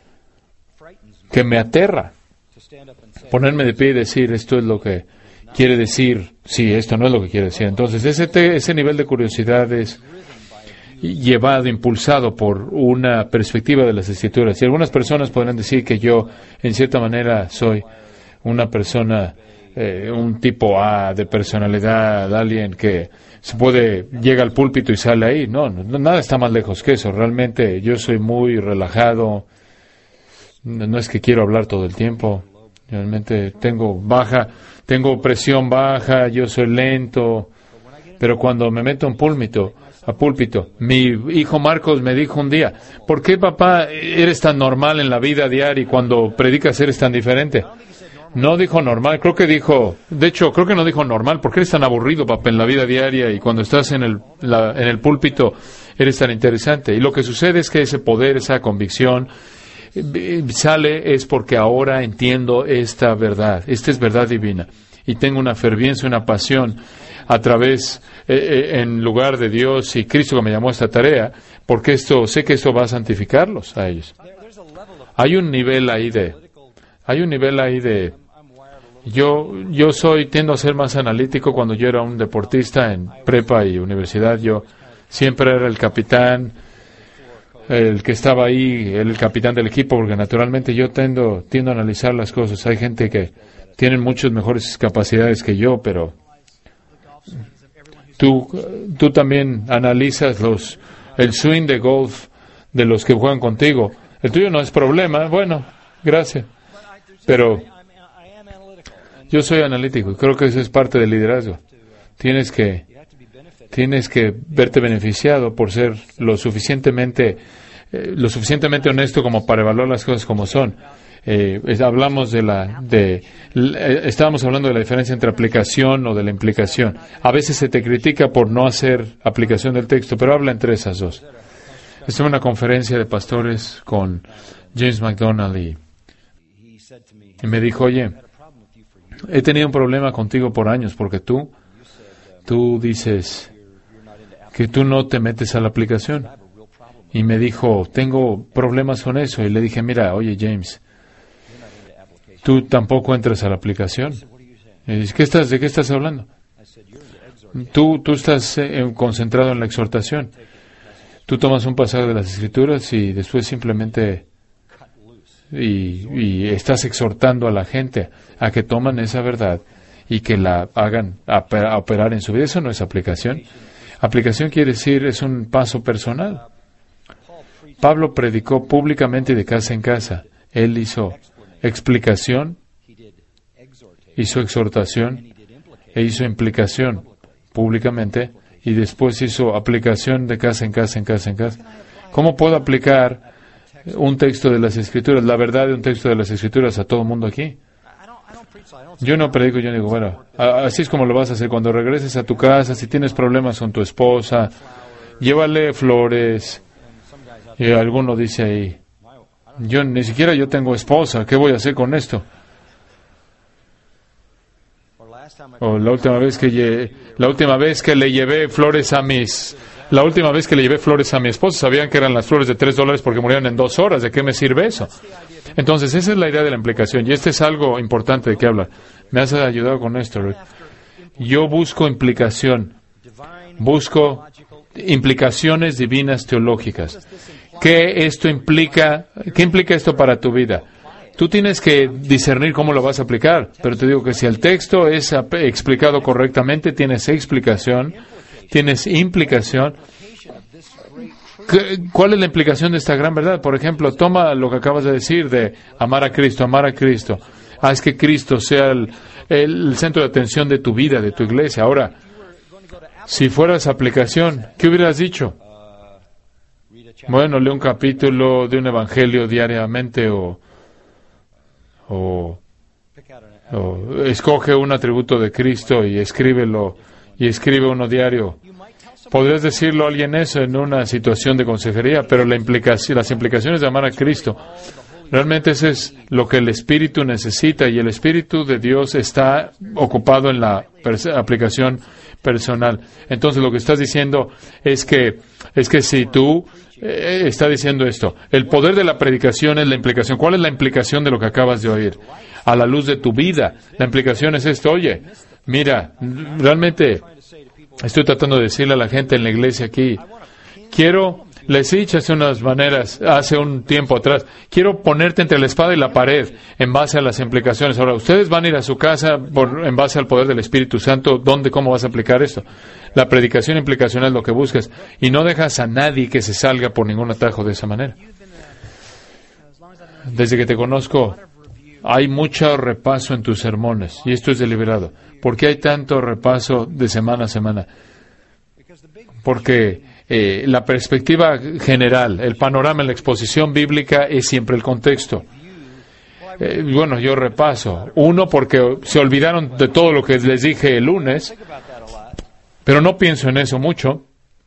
que me aterra. Ponerme de pie y decir, esto es lo que quiere decir, sí, esto no es lo que quiere decir. Entonces, ese, te, ese nivel de curiosidad es llevado, impulsado por una perspectiva de las Escrituras. Y algunas personas podrán decir que yo, en cierta manera, soy una persona, eh, un tipo A de personalidad, alguien que se puede, llega al púlpito y sale ahí. No, no, nada está más lejos que eso. Realmente yo soy muy relajado. No, no es que quiero hablar todo el tiempo. Realmente tengo baja, tengo presión baja, yo soy lento, pero cuando me meto en púlpito, a púlpito, mi hijo Marcos me dijo un día, ¿por qué, papá, eres tan normal en la vida diaria y cuando predicas eres tan diferente? No dijo normal, creo que dijo, de hecho, creo que no dijo normal, ¿por qué eres tan aburrido, papá, en la vida diaria y cuando estás en el, la, en el púlpito eres tan interesante? Y lo que sucede es que ese poder, esa convicción, sale es porque ahora entiendo esta verdad. Esta es verdad divina. Y tengo una ferviencia, una pasión a través, eh, eh, en lugar de Dios y Cristo que me llamó a esta tarea, porque esto, sé que esto va a santificarlos a ellos. Hay un nivel ahí de, hay un nivel ahí de, yo, yo soy, tiendo a ser más analítico. Cuando yo era un deportista en prepa y universidad, yo siempre era el capitán, el que estaba ahí, el capitán del equipo, porque naturalmente yo tendo, tiendo a analizar las cosas. Hay gente que tiene muchas mejores capacidades que yo, pero tú, tú también analizas los, el swing de golf de los que juegan contigo. El tuyo no es problema, bueno, gracias. Pero yo soy analítico, creo que eso es parte del liderazgo. Tienes que, tienes que verte beneficiado por ser lo suficientemente, eh, lo suficientemente honesto como para evaluar las cosas como son. Eh, es, hablamos de la, de, eh, estábamos hablando de la diferencia entre aplicación o de la implicación. A veces se te critica por no hacer aplicación del texto, pero habla entre esas dos. Estuve en una conferencia de pastores con James MacDonald y, y me dijo, oye, he tenido un problema contigo por años porque tú, tú dices que tú no te metes a la aplicación. Y me dijo, tengo problemas con eso. Y le dije, mira, oye, James, tú tampoco entras a la aplicación. Y dice, ¿qué estás, ¿de qué estás hablando? Tú, tú estás eh, concentrado en la exhortación. Tú tomas un pasaje de las Escrituras y después simplemente y, y estás exhortando a la gente a que toman esa verdad y que la hagan a, a operar en su vida. Eso no es aplicación. Aplicación quiere decir, es un paso personal. Pablo predicó públicamente y de casa en casa. Él hizo explicación, hizo exhortación e hizo implicación públicamente y después hizo aplicación de casa en casa, en casa, en casa. ¿Cómo puedo aplicar un texto de las Escrituras, la verdad de un texto de las Escrituras a todo el mundo aquí? Yo no predico, yo digo, bueno, así es como lo vas a hacer. Cuando regreses a tu casa, si tienes problemas con tu esposa, llévale flores. Y alguno dice ahí, yo ni siquiera yo tengo esposa, ¿qué voy a hacer con esto? O la última vez que lle- la última vez que le llevé flores a mis la última vez que le llevé flores a mi esposa, sabían que eran las flores de tres dólares porque murieron en dos horas. ¿De qué me sirve eso? Entonces, esa es la idea de la implicación. Y este es algo importante de que habla. Me has ayudado con esto, Rick. Yo busco implicación. Busco implicaciones divinas teológicas. ¿Qué esto implica? ¿Qué implica esto para tu vida? Tú tienes que discernir cómo lo vas a aplicar, pero te digo que si el texto es explicado correctamente, tienes explicación, tienes implicación. ¿Cuál es la implicación de esta gran verdad? Por ejemplo, toma lo que acabas de decir de amar a Cristo, amar a Cristo. Haz que Cristo sea el, el centro de atención de tu vida, de tu iglesia. Ahora, si fueras aplicación, ¿qué hubieras dicho? Bueno, lee un capítulo de un evangelio diariamente o, o, o escoge un atributo de Cristo y escríbelo y escribe uno diario. Podrías decirlo a alguien eso en una situación de consejería, pero la implicación, las implicaciones de amar a Cristo, realmente eso es lo que el Espíritu necesita y el Espíritu de Dios está ocupado en la pers- aplicación personal. Entonces lo que estás diciendo es que es que si tú eh, está diciendo esto, el poder de la predicación es la implicación. ¿Cuál es la implicación de lo que acabas de oír? A la luz de tu vida, la implicación es esto. Oye, mira, realmente estoy tratando de decirle a la gente en la iglesia aquí, quiero, les he dicho hace unas maneras, hace un tiempo atrás, quiero ponerte entre la espada y la pared en base a las implicaciones. Ahora, ustedes van a ir a su casa por, en base al poder del Espíritu Santo. ¿Dónde, cómo vas a aplicar esto? La predicación implicacional es lo que buscas y no dejas a nadie que se salga por ningún atajo de esa manera. Desde que te conozco, hay mucho repaso en tus sermones y esto es deliberado. ¿Por qué hay tanto repaso de semana a semana? Porque eh, la perspectiva general, el panorama en la exposición bíblica es siempre el contexto. Eh, bueno, yo repaso. Uno, porque se olvidaron de todo lo que les dije el lunes, pero no pienso en eso mucho.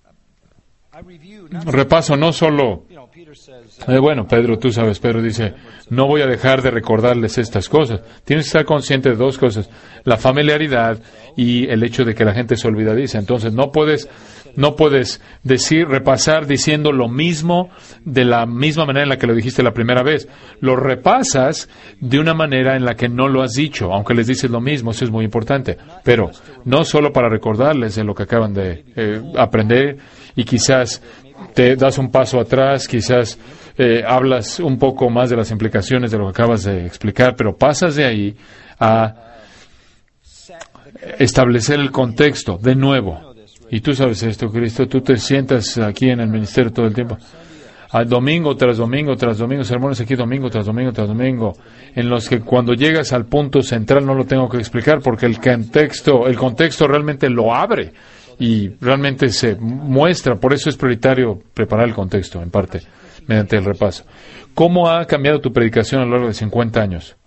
Repaso no solo... Eh, bueno, Pedro, tú sabes, Pedro dice, no voy a dejar de recordarles estas cosas. Tienes que estar consciente de dos cosas, la familiaridad y el hecho de que la gente se olvidadiza. Entonces, no puedes No puedes decir, repasar diciendo lo mismo de la misma manera en la que lo dijiste la primera vez. Lo repasas de una manera en la que no lo has dicho, aunque les dices lo mismo. Eso es muy importante. Pero no solo para recordarles de lo que acaban de eh, aprender, y quizás te das un paso atrás, quizás eh, hablas un poco más de las implicaciones de lo que acabas de explicar, pero pasas de ahí a establecer el contexto de nuevo. Y tú sabes esto, Cristo, tú te sientas aquí en el ministerio todo el tiempo, a domingo tras domingo tras domingo, sermones aquí domingo tras domingo tras domingo, en los que cuando llegas al punto central no lo tengo que explicar, porque el contexto, el contexto realmente lo abre y realmente se muestra. Por eso es prioritario preparar el contexto, en parte, mediante el repaso. ¿Cómo ha cambiado tu predicación a lo largo de cincuenta años?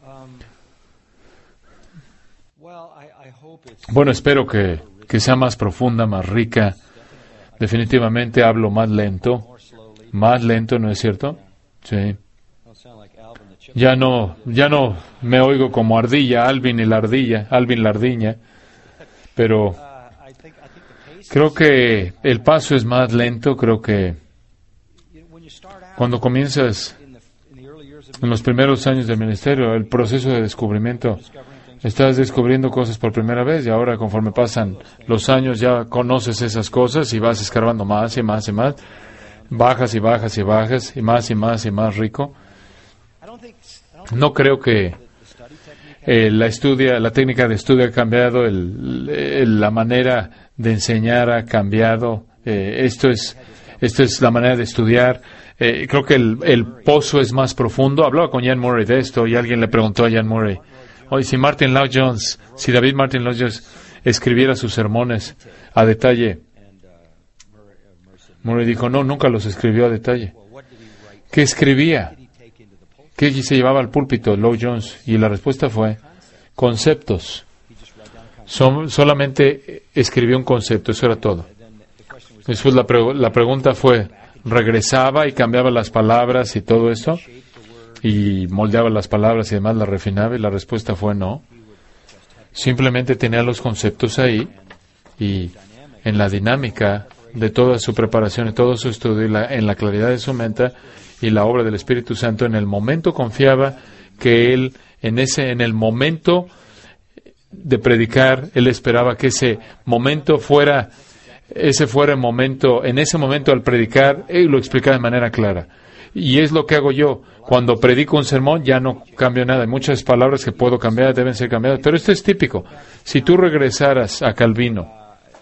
Bueno, espero que, que sea más profunda, más rica. Definitivamente hablo más lento. Más lento, ¿no es cierto? Sí. Ya no, ya no me oigo como ardilla, Alvin y la ardilla, Alvin la ardilla. Pero creo que el paso es más lento. Creo que cuando comienzas en los primeros años del ministerio, el proceso de descubrimiento, estás descubriendo cosas por primera vez, y ahora conforme pasan los años ya conoces esas cosas y vas escarbando más y más y más, bajas y bajas y bajas y más y más y más rico. No creo que eh, la estudia, la técnica de estudio ha cambiado, el, el, la manera de enseñar ha cambiado. Eh, esto es, esto es la manera de estudiar. Eh, creo que el, el pozo es más profundo. Hablaba con Jan Murray de esto y alguien le preguntó a Jan Murray, oye, si Martin Lloyd Jones, si David Martin Lloyd Jones escribiera sus sermones a detalle, Murray dijo, no, nunca los escribió a detalle. ¿Qué escribía? ¿Qué se llevaba al púlpito Lloyd Jones? Y la respuesta fue, conceptos. Som, solamente escribió un concepto, eso era todo. Después la, pre- la pregunta fue, ¿regresaba y cambiaba las palabras y todo esto? Y moldeaba las palabras y demás, las refinaba, y la respuesta fue no. Simplemente tenía los conceptos ahí, y en la dinámica de toda su preparación y todo su estudio, y la, en la claridad de su mente y la obra del Espíritu Santo, en el momento confiaba que él, en ese, en el momento de predicar, él esperaba que ese momento fuera, ese fuera el momento, en ese momento al predicar, él lo explicaba de manera clara. Y es lo que hago yo. Cuando predico un sermón ya no cambio nada. Hay muchas palabras que puedo cambiar, deben ser cambiadas. Pero esto es típico. Si tú regresaras a Calvino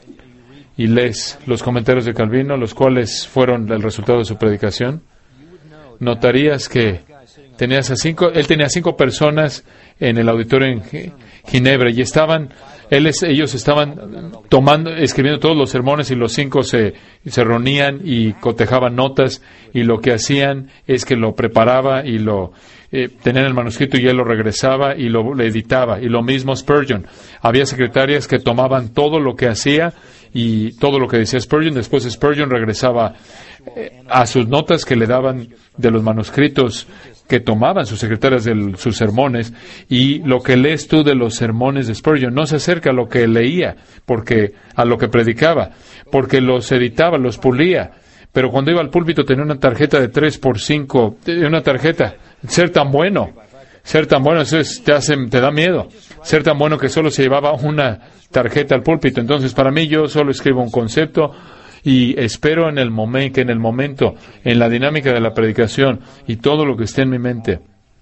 y lees los comentarios de Calvino, los cuales fueron el resultado de su predicación, notarías que tenías a cinco, él tenía cinco personas en el auditorio en Ginebra y estaban, él es, ellos estaban tomando, escribiendo todos los sermones, y los cinco se, se reunían y cotejaban notas, y lo que hacían es que lo preparaba y lo eh, tenían el manuscrito y él lo regresaba y lo, lo editaba. Y lo mismo Spurgeon. Había secretarias que tomaban todo lo que hacía y todo lo que decía Spurgeon. Después Spurgeon regresaba eh, a sus notas que le daban de los manuscritos que tomaban sus secretarias de sus sermones, y lo que lees tú de los sermones de Spurgeon no se acerca a lo que leía, porque a lo que predicaba, porque los editaba, los pulía. Pero cuando iba al púlpito tenía una tarjeta de tres por cinco, una tarjeta. Ser tan bueno, ser tan bueno, eso es, te hace, te da miedo. Ser tan bueno que solo se llevaba una tarjeta al púlpito. Entonces, para mí, yo solo escribo un concepto y espero en el momento, que en el momento, en la dinámica de la predicación y todo lo que esté en mi mente,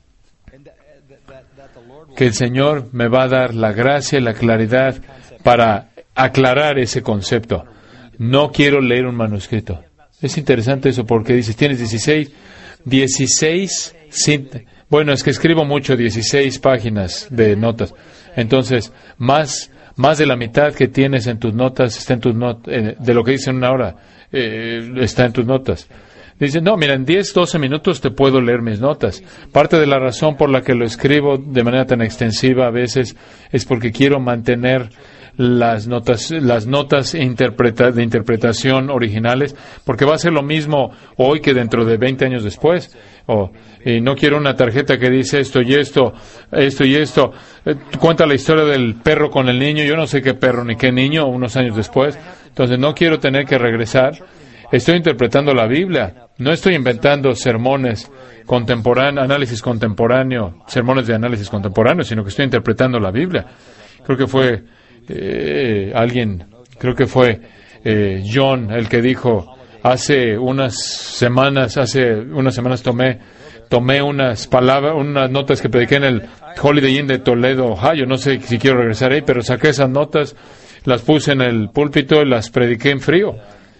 que el Señor me va a dar la gracia y la claridad para aclarar ese concepto. No quiero leer un manuscrito. Es interesante eso, porque dices, tienes dieciséis, dieciséis, bueno, es que escribo mucho, dieciséis páginas de notas. Entonces, más, más de la mitad que tienes en tus notas está en tus notas, eh, de lo que dice en una hora, eh, está en tus notas. Dicen, no, mira, en diez, doce minutos te puedo leer mis notas. Parte de la razón por la que lo escribo de manera tan extensiva a veces es porque quiero mantener las notas, las notas interpreta, de interpretación originales, porque va a ser lo mismo hoy que dentro de veinte años después. O, y no quiero una tarjeta que dice esto y esto, esto y esto. Eh, cuenta la historia del perro con el niño. Yo no sé qué perro ni qué niño, unos años después. Entonces no quiero tener que regresar. Estoy interpretando la Biblia. No estoy inventando sermones contemporáneos, análisis contemporáneo, sermones de análisis contemporáneo, sino que estoy interpretando la Biblia. Creo que fue eh, alguien, creo que fue eh, John el que dijo, hace unas semanas, hace unas semanas tomé, tomé unas palabras, unas notas que prediqué en el Holiday Inn de Toledo, Ohio. No sé si quiero regresar ahí, pero saqué esas notas, las puse en el púlpito y las prediqué en frío.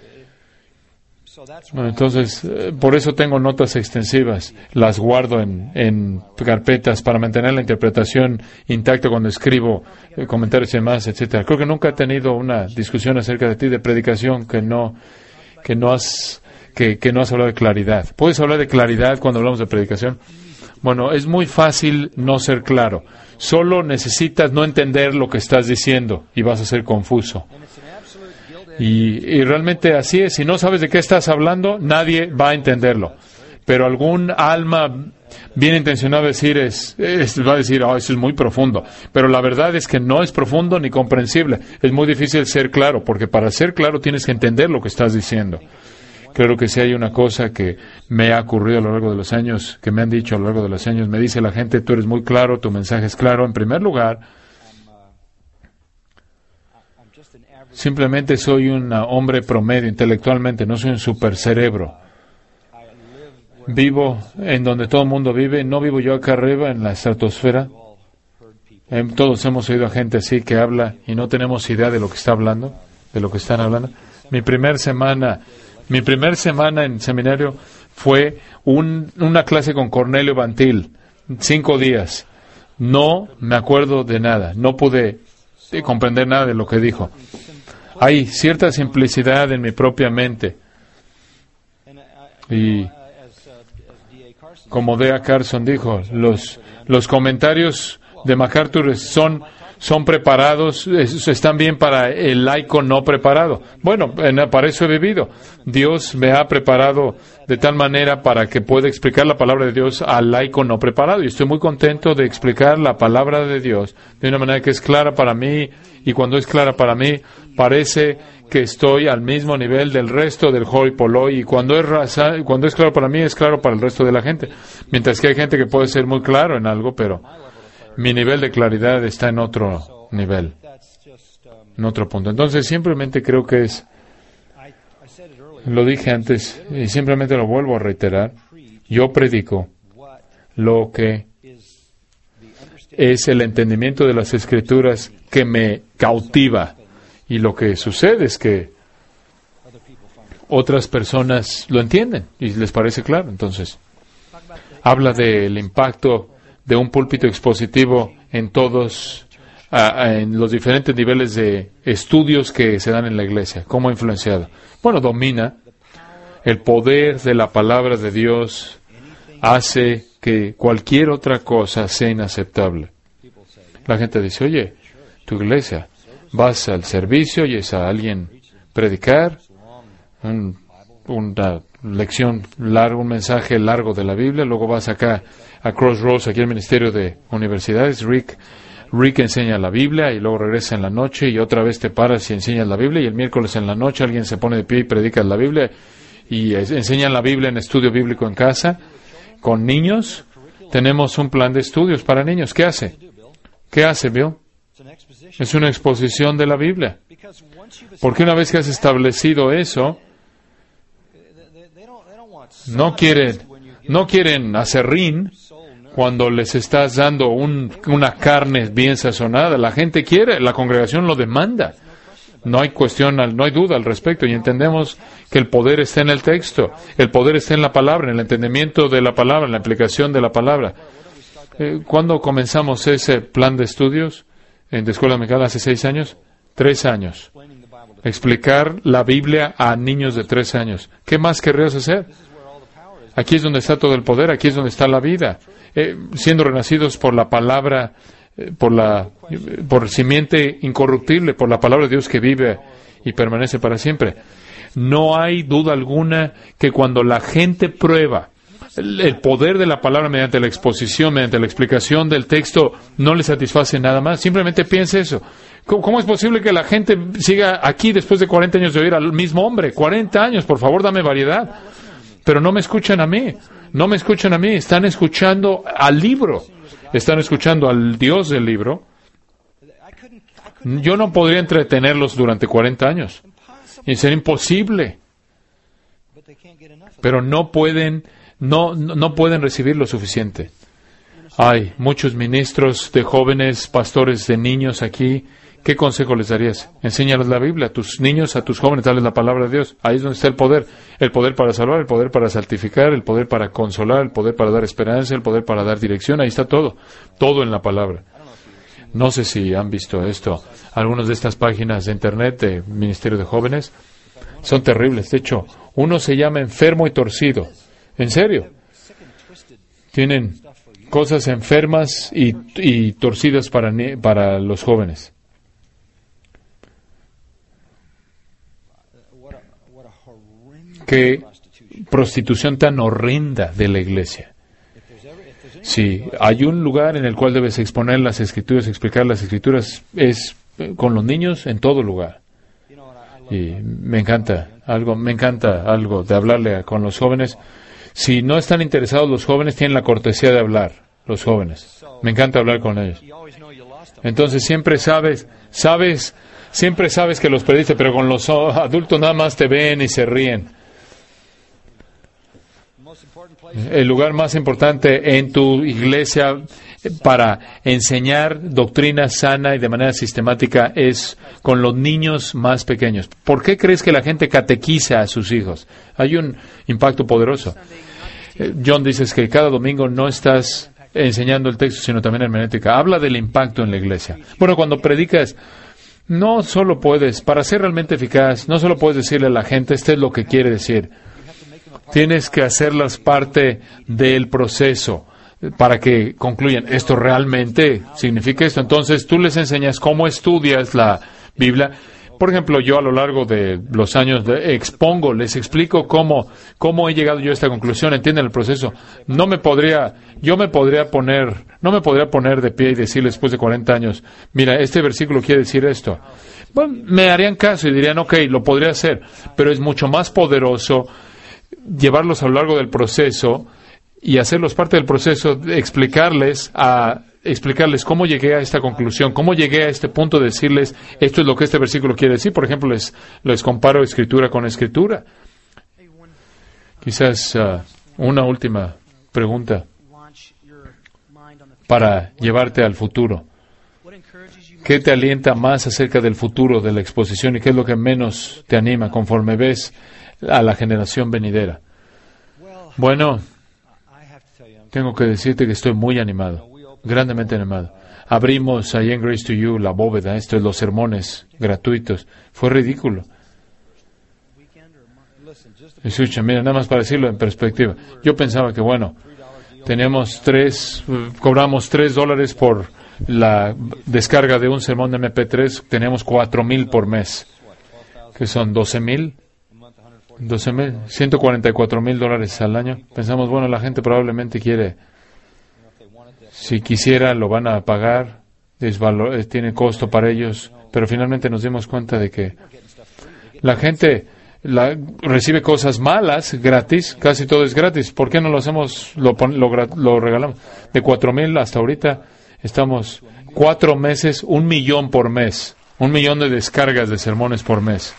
Bueno, entonces, eh, por eso tengo notas extensivas, las guardo en, en carpetas para mantener la interpretación intacta cuando escribo eh, comentarios y demás, etcétera. Creo que nunca he tenido una discusión acerca de ti de predicación que no que no has que, que no has hablado de claridad. ¿Puedes hablar de claridad cuando hablamos de predicación? Bueno, es muy fácil no ser claro. Solo necesitas no entender lo que estás diciendo y vas a ser confuso. Y, y realmente así es. Si no sabes de qué estás hablando, nadie va a entenderlo. Pero algún alma bien intencionada va a decir, es, es, va a decir, oh, eso es muy profundo. Pero la verdad es que no es profundo ni comprensible. Es muy difícil ser claro, porque para ser claro tienes que entender lo que estás diciendo. Creo que si hay una cosa que me ha ocurrido a lo largo de los años, que me han dicho a lo largo de los años, me dice la gente, tú eres muy claro, tu mensaje es claro. En primer lugar, simplemente soy un hombre promedio intelectualmente, no soy un supercerebro. Vivo en donde todo el mundo vive, no vivo yo acá arriba en la estratosfera. Todos hemos oído a gente así que habla y no tenemos idea de lo que está hablando, de lo que están hablando. Mi primer semana, mi primer semana en seminario fue un, una clase con Cornelio Bantil, cinco días. No me acuerdo de nada, no pude comprender nada de lo que dijo. Hay cierta simplicidad en mi propia mente. Y como D A Carson dijo, los, los comentarios de MacArthur son, son preparados, están bien para el laico no preparado. Bueno, para eso he vivido. Dios me ha preparado de tal manera para que pueda explicar la palabra de Dios al laico no preparado. Y estoy muy contento de explicar la palabra de Dios de una manera que es clara para mí. Y cuando es clara para mí, parece que estoy al mismo nivel del resto del hoi polloi. Y cuando es, raza, cuando es claro para mí, es claro para el resto de la gente. Mientras que hay gente que puede ser muy claro en algo, pero mi nivel de claridad está en otro nivel, en otro punto. Entonces, simplemente creo que es, lo dije antes y simplemente lo vuelvo a reiterar, yo predico lo que es el entendimiento de las Escrituras que me cautiva. Y lo que sucede es que otras personas lo entienden y les parece claro. Entonces, habla del impacto de un púlpito expositivo en todos, uh, en los diferentes niveles de estudios que se dan en la iglesia. ¿Cómo ha influenciado? Bueno, domina. El poder de la palabra de Dios hace que cualquier otra cosa sea inaceptable. La gente dice, oye, tu iglesia, vas al servicio, oyes a alguien predicar, un, una lección larga, un mensaje largo de la Biblia, luego vas acá a Crossroads, aquí al Ministerio de Universidades, Rick, Rick enseña la Biblia y luego regresa en la noche y otra vez te paras y enseñas la Biblia y el miércoles en la noche alguien se pone de pie y predica la Biblia y es, enseñan la Biblia en estudio bíblico en casa. Con niños tenemos un plan de estudios para niños. ¿Qué hace? ¿Qué hace, Bill? Es una exposición de la Biblia. Porque una vez que has establecido eso, no quieren, no quieren aserrín cuando les estás dando un, una carne bien sazonada. La gente quiere, la congregación lo demanda. No hay cuestión, no hay duda al respecto y entendemos que el poder está en el texto, el poder está en la palabra, en el entendimiento de la palabra, en la aplicación de la palabra. Eh, ¿Cuándo comenzamos ese plan de estudios en la Escuela Dominical? ¿Hace seis años? Tres años. Explicar la Biblia a niños de tres años. ¿Qué más querrías hacer? Aquí es donde está todo el poder, aquí es donde está la vida. Eh, siendo renacidos por la palabra, eh, por la por simiente incorruptible, por la palabra de Dios que vive y permanece para siempre. No hay duda alguna que cuando la gente prueba el, el poder de la palabra mediante la exposición, mediante la explicación del texto, no le satisface nada más. Simplemente piense eso. ¿Cómo, cómo es posible que la gente siga aquí después de cuarenta años de oír al mismo hombre? cuarenta años, por favor, dame variedad. Pero no me escuchan a mí. No me escuchan a mí. Están escuchando al libro. Están escuchando al Dios del libro. Yo no podría entretenerlos durante cuarenta años. Y sería imposible. Pero no pueden, no, no pueden recibir lo suficiente. Hay muchos ministros de jóvenes, pastores de niños aquí. ¿Qué consejo les darías? Enséñales la Biblia a tus niños, a tus jóvenes, dales la palabra de Dios. Ahí es donde está el poder. El poder para salvar, el poder para santificar, el poder para consolar, el poder para dar esperanza, el poder para dar dirección. Ahí está todo. Todo en la palabra. No sé si han visto esto. Algunas de estas páginas de internet de Ministerio de Jóvenes son terribles. De hecho, uno se llama enfermo y torcido. En serio. Tienen cosas enfermas y, y torcidas para, para los jóvenes. Qué prostitución tan horrenda de la iglesia. Si hay un lugar en el cual debes exponer las Escrituras, explicar las Escrituras, es con los niños en todo lugar. Y me encanta algo, me encanta algo de hablarle con los jóvenes. Si no están interesados los jóvenes, tienen la cortesía de hablar, los jóvenes. Me encanta hablar con ellos. Entonces siempre sabes, sabes, siempre sabes que los perdiste, pero con los adultos nada más te ven y se ríen. El lugar más importante en tu iglesia para enseñar doctrina sana y de manera sistemática es con los niños más pequeños. ¿Por qué crees que la gente catequiza a sus hijos? Hay un impacto poderoso. John, dices que cada domingo no estás enseñando el texto, sino también hermenéutica. Habla del impacto en la iglesia. Bueno, cuando predicas, no solo puedes, para ser realmente eficaz, no solo puedes decirle a la gente, este es lo que quiere decir. Tienes que hacerlas parte del proceso para que concluyan, esto realmente significa esto. Entonces tú les enseñas cómo estudias la Biblia. Por ejemplo, yo a lo largo de los años de, expongo, les explico cómo, cómo he llegado yo a esta conclusión, entienden el proceso. No me podría, yo me podría poner, no me podría poner de pie y decirles después de cuarenta años, mira, este versículo quiere decir esto. Bueno, me harían caso y dirían, ok, lo podría hacer, pero es mucho más poderoso llevarlos a lo largo del proceso y hacerlos parte del proceso, explicarles a explicarles cómo llegué a esta conclusión, cómo llegué a este punto de decirles esto es lo que este versículo quiere decir. Por ejemplo, les, les comparo escritura con escritura. Quizás uh, una última pregunta para llevarte al futuro. ¿Qué te alienta más acerca del futuro de la exposición y qué es lo que menos te anima conforme ves a la generación venidera? Bueno, tengo que decirte que estoy muy animado, grandemente animado. Abrimos ahí en Grace to You la bóveda, esto es los sermones gratuitos. Fue ridículo. Escucha, mira, nada más para decirlo en perspectiva. Yo pensaba que, bueno, teníamos tres, cobramos tres dólares por la descarga de un sermón de eme pe tres, teníamos cuatro mil por mes, que son doce mil. doce mil, ciento cuarenta y cuatro mil dólares al año. Pensamos, bueno, la gente probablemente quiere, si quisiera, lo van a pagar, es valor, tiene costo para ellos, pero finalmente nos dimos cuenta de que la gente la, recibe cosas malas gratis, casi todo es gratis. ¿Por qué no lo hacemos, lo, lo, lo regalamos? De cuatro mil hasta ahorita estamos cuatro meses, un millón por mes, un millón de descargas de sermones por mes.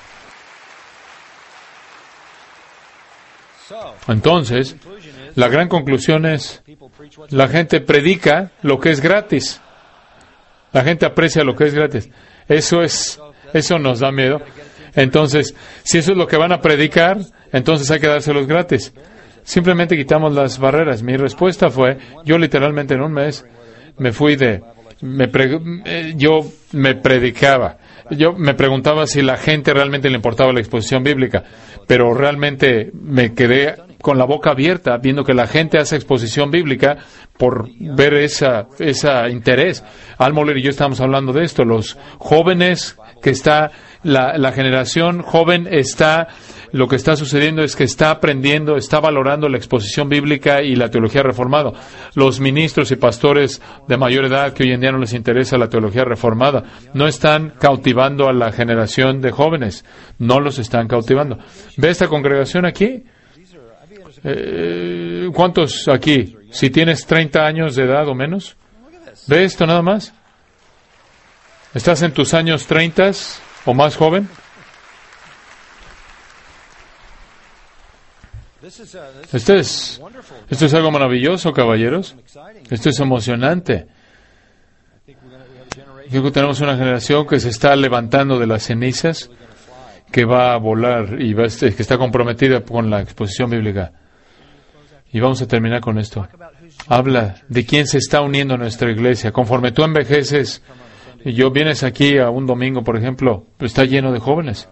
Entonces, la gran conclusión es, la gente predica lo que es gratis. La gente aprecia lo que es gratis. Eso es, eso nos da miedo. Entonces, si eso es lo que van a predicar, entonces hay que dárselos gratis. Simplemente quitamos las barreras. Mi respuesta fue, yo literalmente en un mes me fui de, me pre, yo me predicaba. Yo me preguntaba si la gente realmente le importaba la exposición bíblica, pero realmente me quedé con la boca abierta viendo que la gente hace exposición bíblica por ver esa ese interés. Al Moller y yo estamos hablando de esto, los jóvenes que está, la, la generación joven está lo que está sucediendo es que está aprendiendo, está valorando la exposición bíblica y la teología reformada. Los ministros y pastores de mayor edad que hoy en día no les interesa la teología reformada, no están cautivando a la generación de jóvenes, no los están cautivando. ¿Ve esta congregación aquí? Eh, ¿Cuántos aquí? Si tienes treinta años de edad o menos, ¿ve esto nada más? ¿Estás en tus años treinta o más joven? Esto es, esto es algo maravilloso, caballeros. Esto es emocionante. Creo que tenemos una generación que se está levantando de las cenizas, que va a volar y va a, que está comprometida con la exposición bíblica. Y vamos a terminar con esto. Habla de quién se está uniendo a nuestra iglesia. Conforme tú envejeces, y yo vienes aquí a un domingo, por ejemplo, está lleno de jóvenes.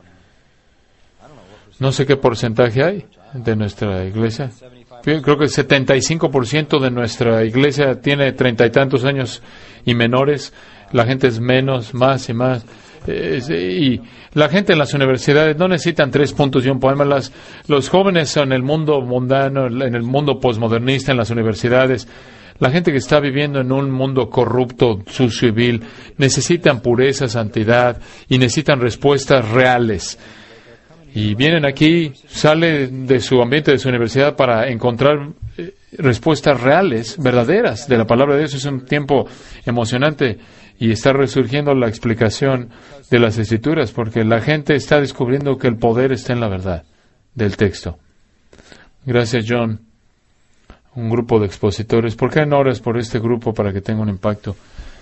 No sé qué porcentaje hay de nuestra iglesia. Creo que el setenta y cinco por ciento de nuestra iglesia tiene treinta y tantos años y menores. La gente es menos, más y más. Eh, y la gente en las universidades no necesitan tres puntos y un poema. Las, los jóvenes en el mundo mundano, en el mundo posmodernista, en las universidades, la gente que está viviendo en un mundo corrupto, sucio y vil, necesitan pureza, santidad y necesitan respuestas reales. Y vienen aquí, salen de su ambiente, de su universidad, para encontrar eh, respuestas reales, verdaderas, de la palabra de Dios. Es un tiempo emocionante y está resurgiendo la explicación de las Escrituras, porque la gente está descubriendo que el poder está en la verdad del texto. Gracias, John. Un grupo de expositores. ¿Por qué no oras por este grupo para que tenga un impacto?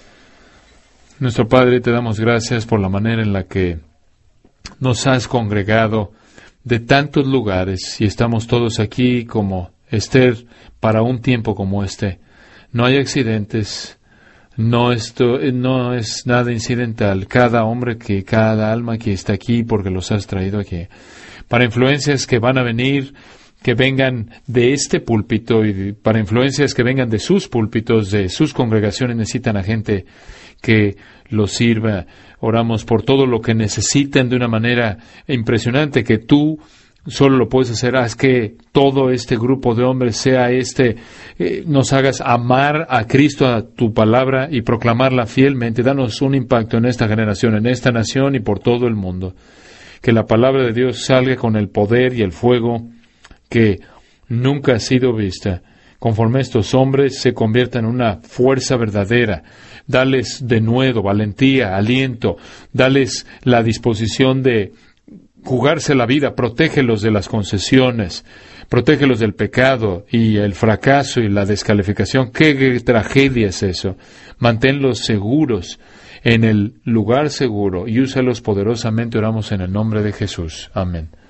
Nuestro Padre, te damos gracias por la manera en la que nos has congregado de tantos lugares y estamos todos aquí como Esther para un tiempo como este. No hay accidentes, no, esto, no es nada incidental. Cada hombre, que cada alma que está aquí porque los has traído aquí. Para influencias que van a venir, que vengan de este púlpito y para influencias que vengan de sus púlpitos, de sus congregaciones, necesitan a gente que los sirva. Oramos por todo lo que necesitan de una manera impresionante, que tú solo lo puedes hacer. Haz que todo este grupo de hombres sea este, eh, nos hagas amar a Cristo, a tu palabra y proclamarla fielmente. Danos un impacto en esta generación, en esta nación y por todo el mundo. Que la palabra de Dios salga con el poder y el fuego que nunca ha sido vista. Conforme estos hombres se conviertan en una fuerza verdadera, dales de nuevo valentía, aliento, dales la disposición de jugarse la vida, protégelos de las concesiones, protégelos del pecado y el fracaso y la descalificación. ¡Qué, qué tragedia es eso! Manténlos seguros en el lugar seguro y úsalos poderosamente. Oramos en el nombre de Jesús. Amén.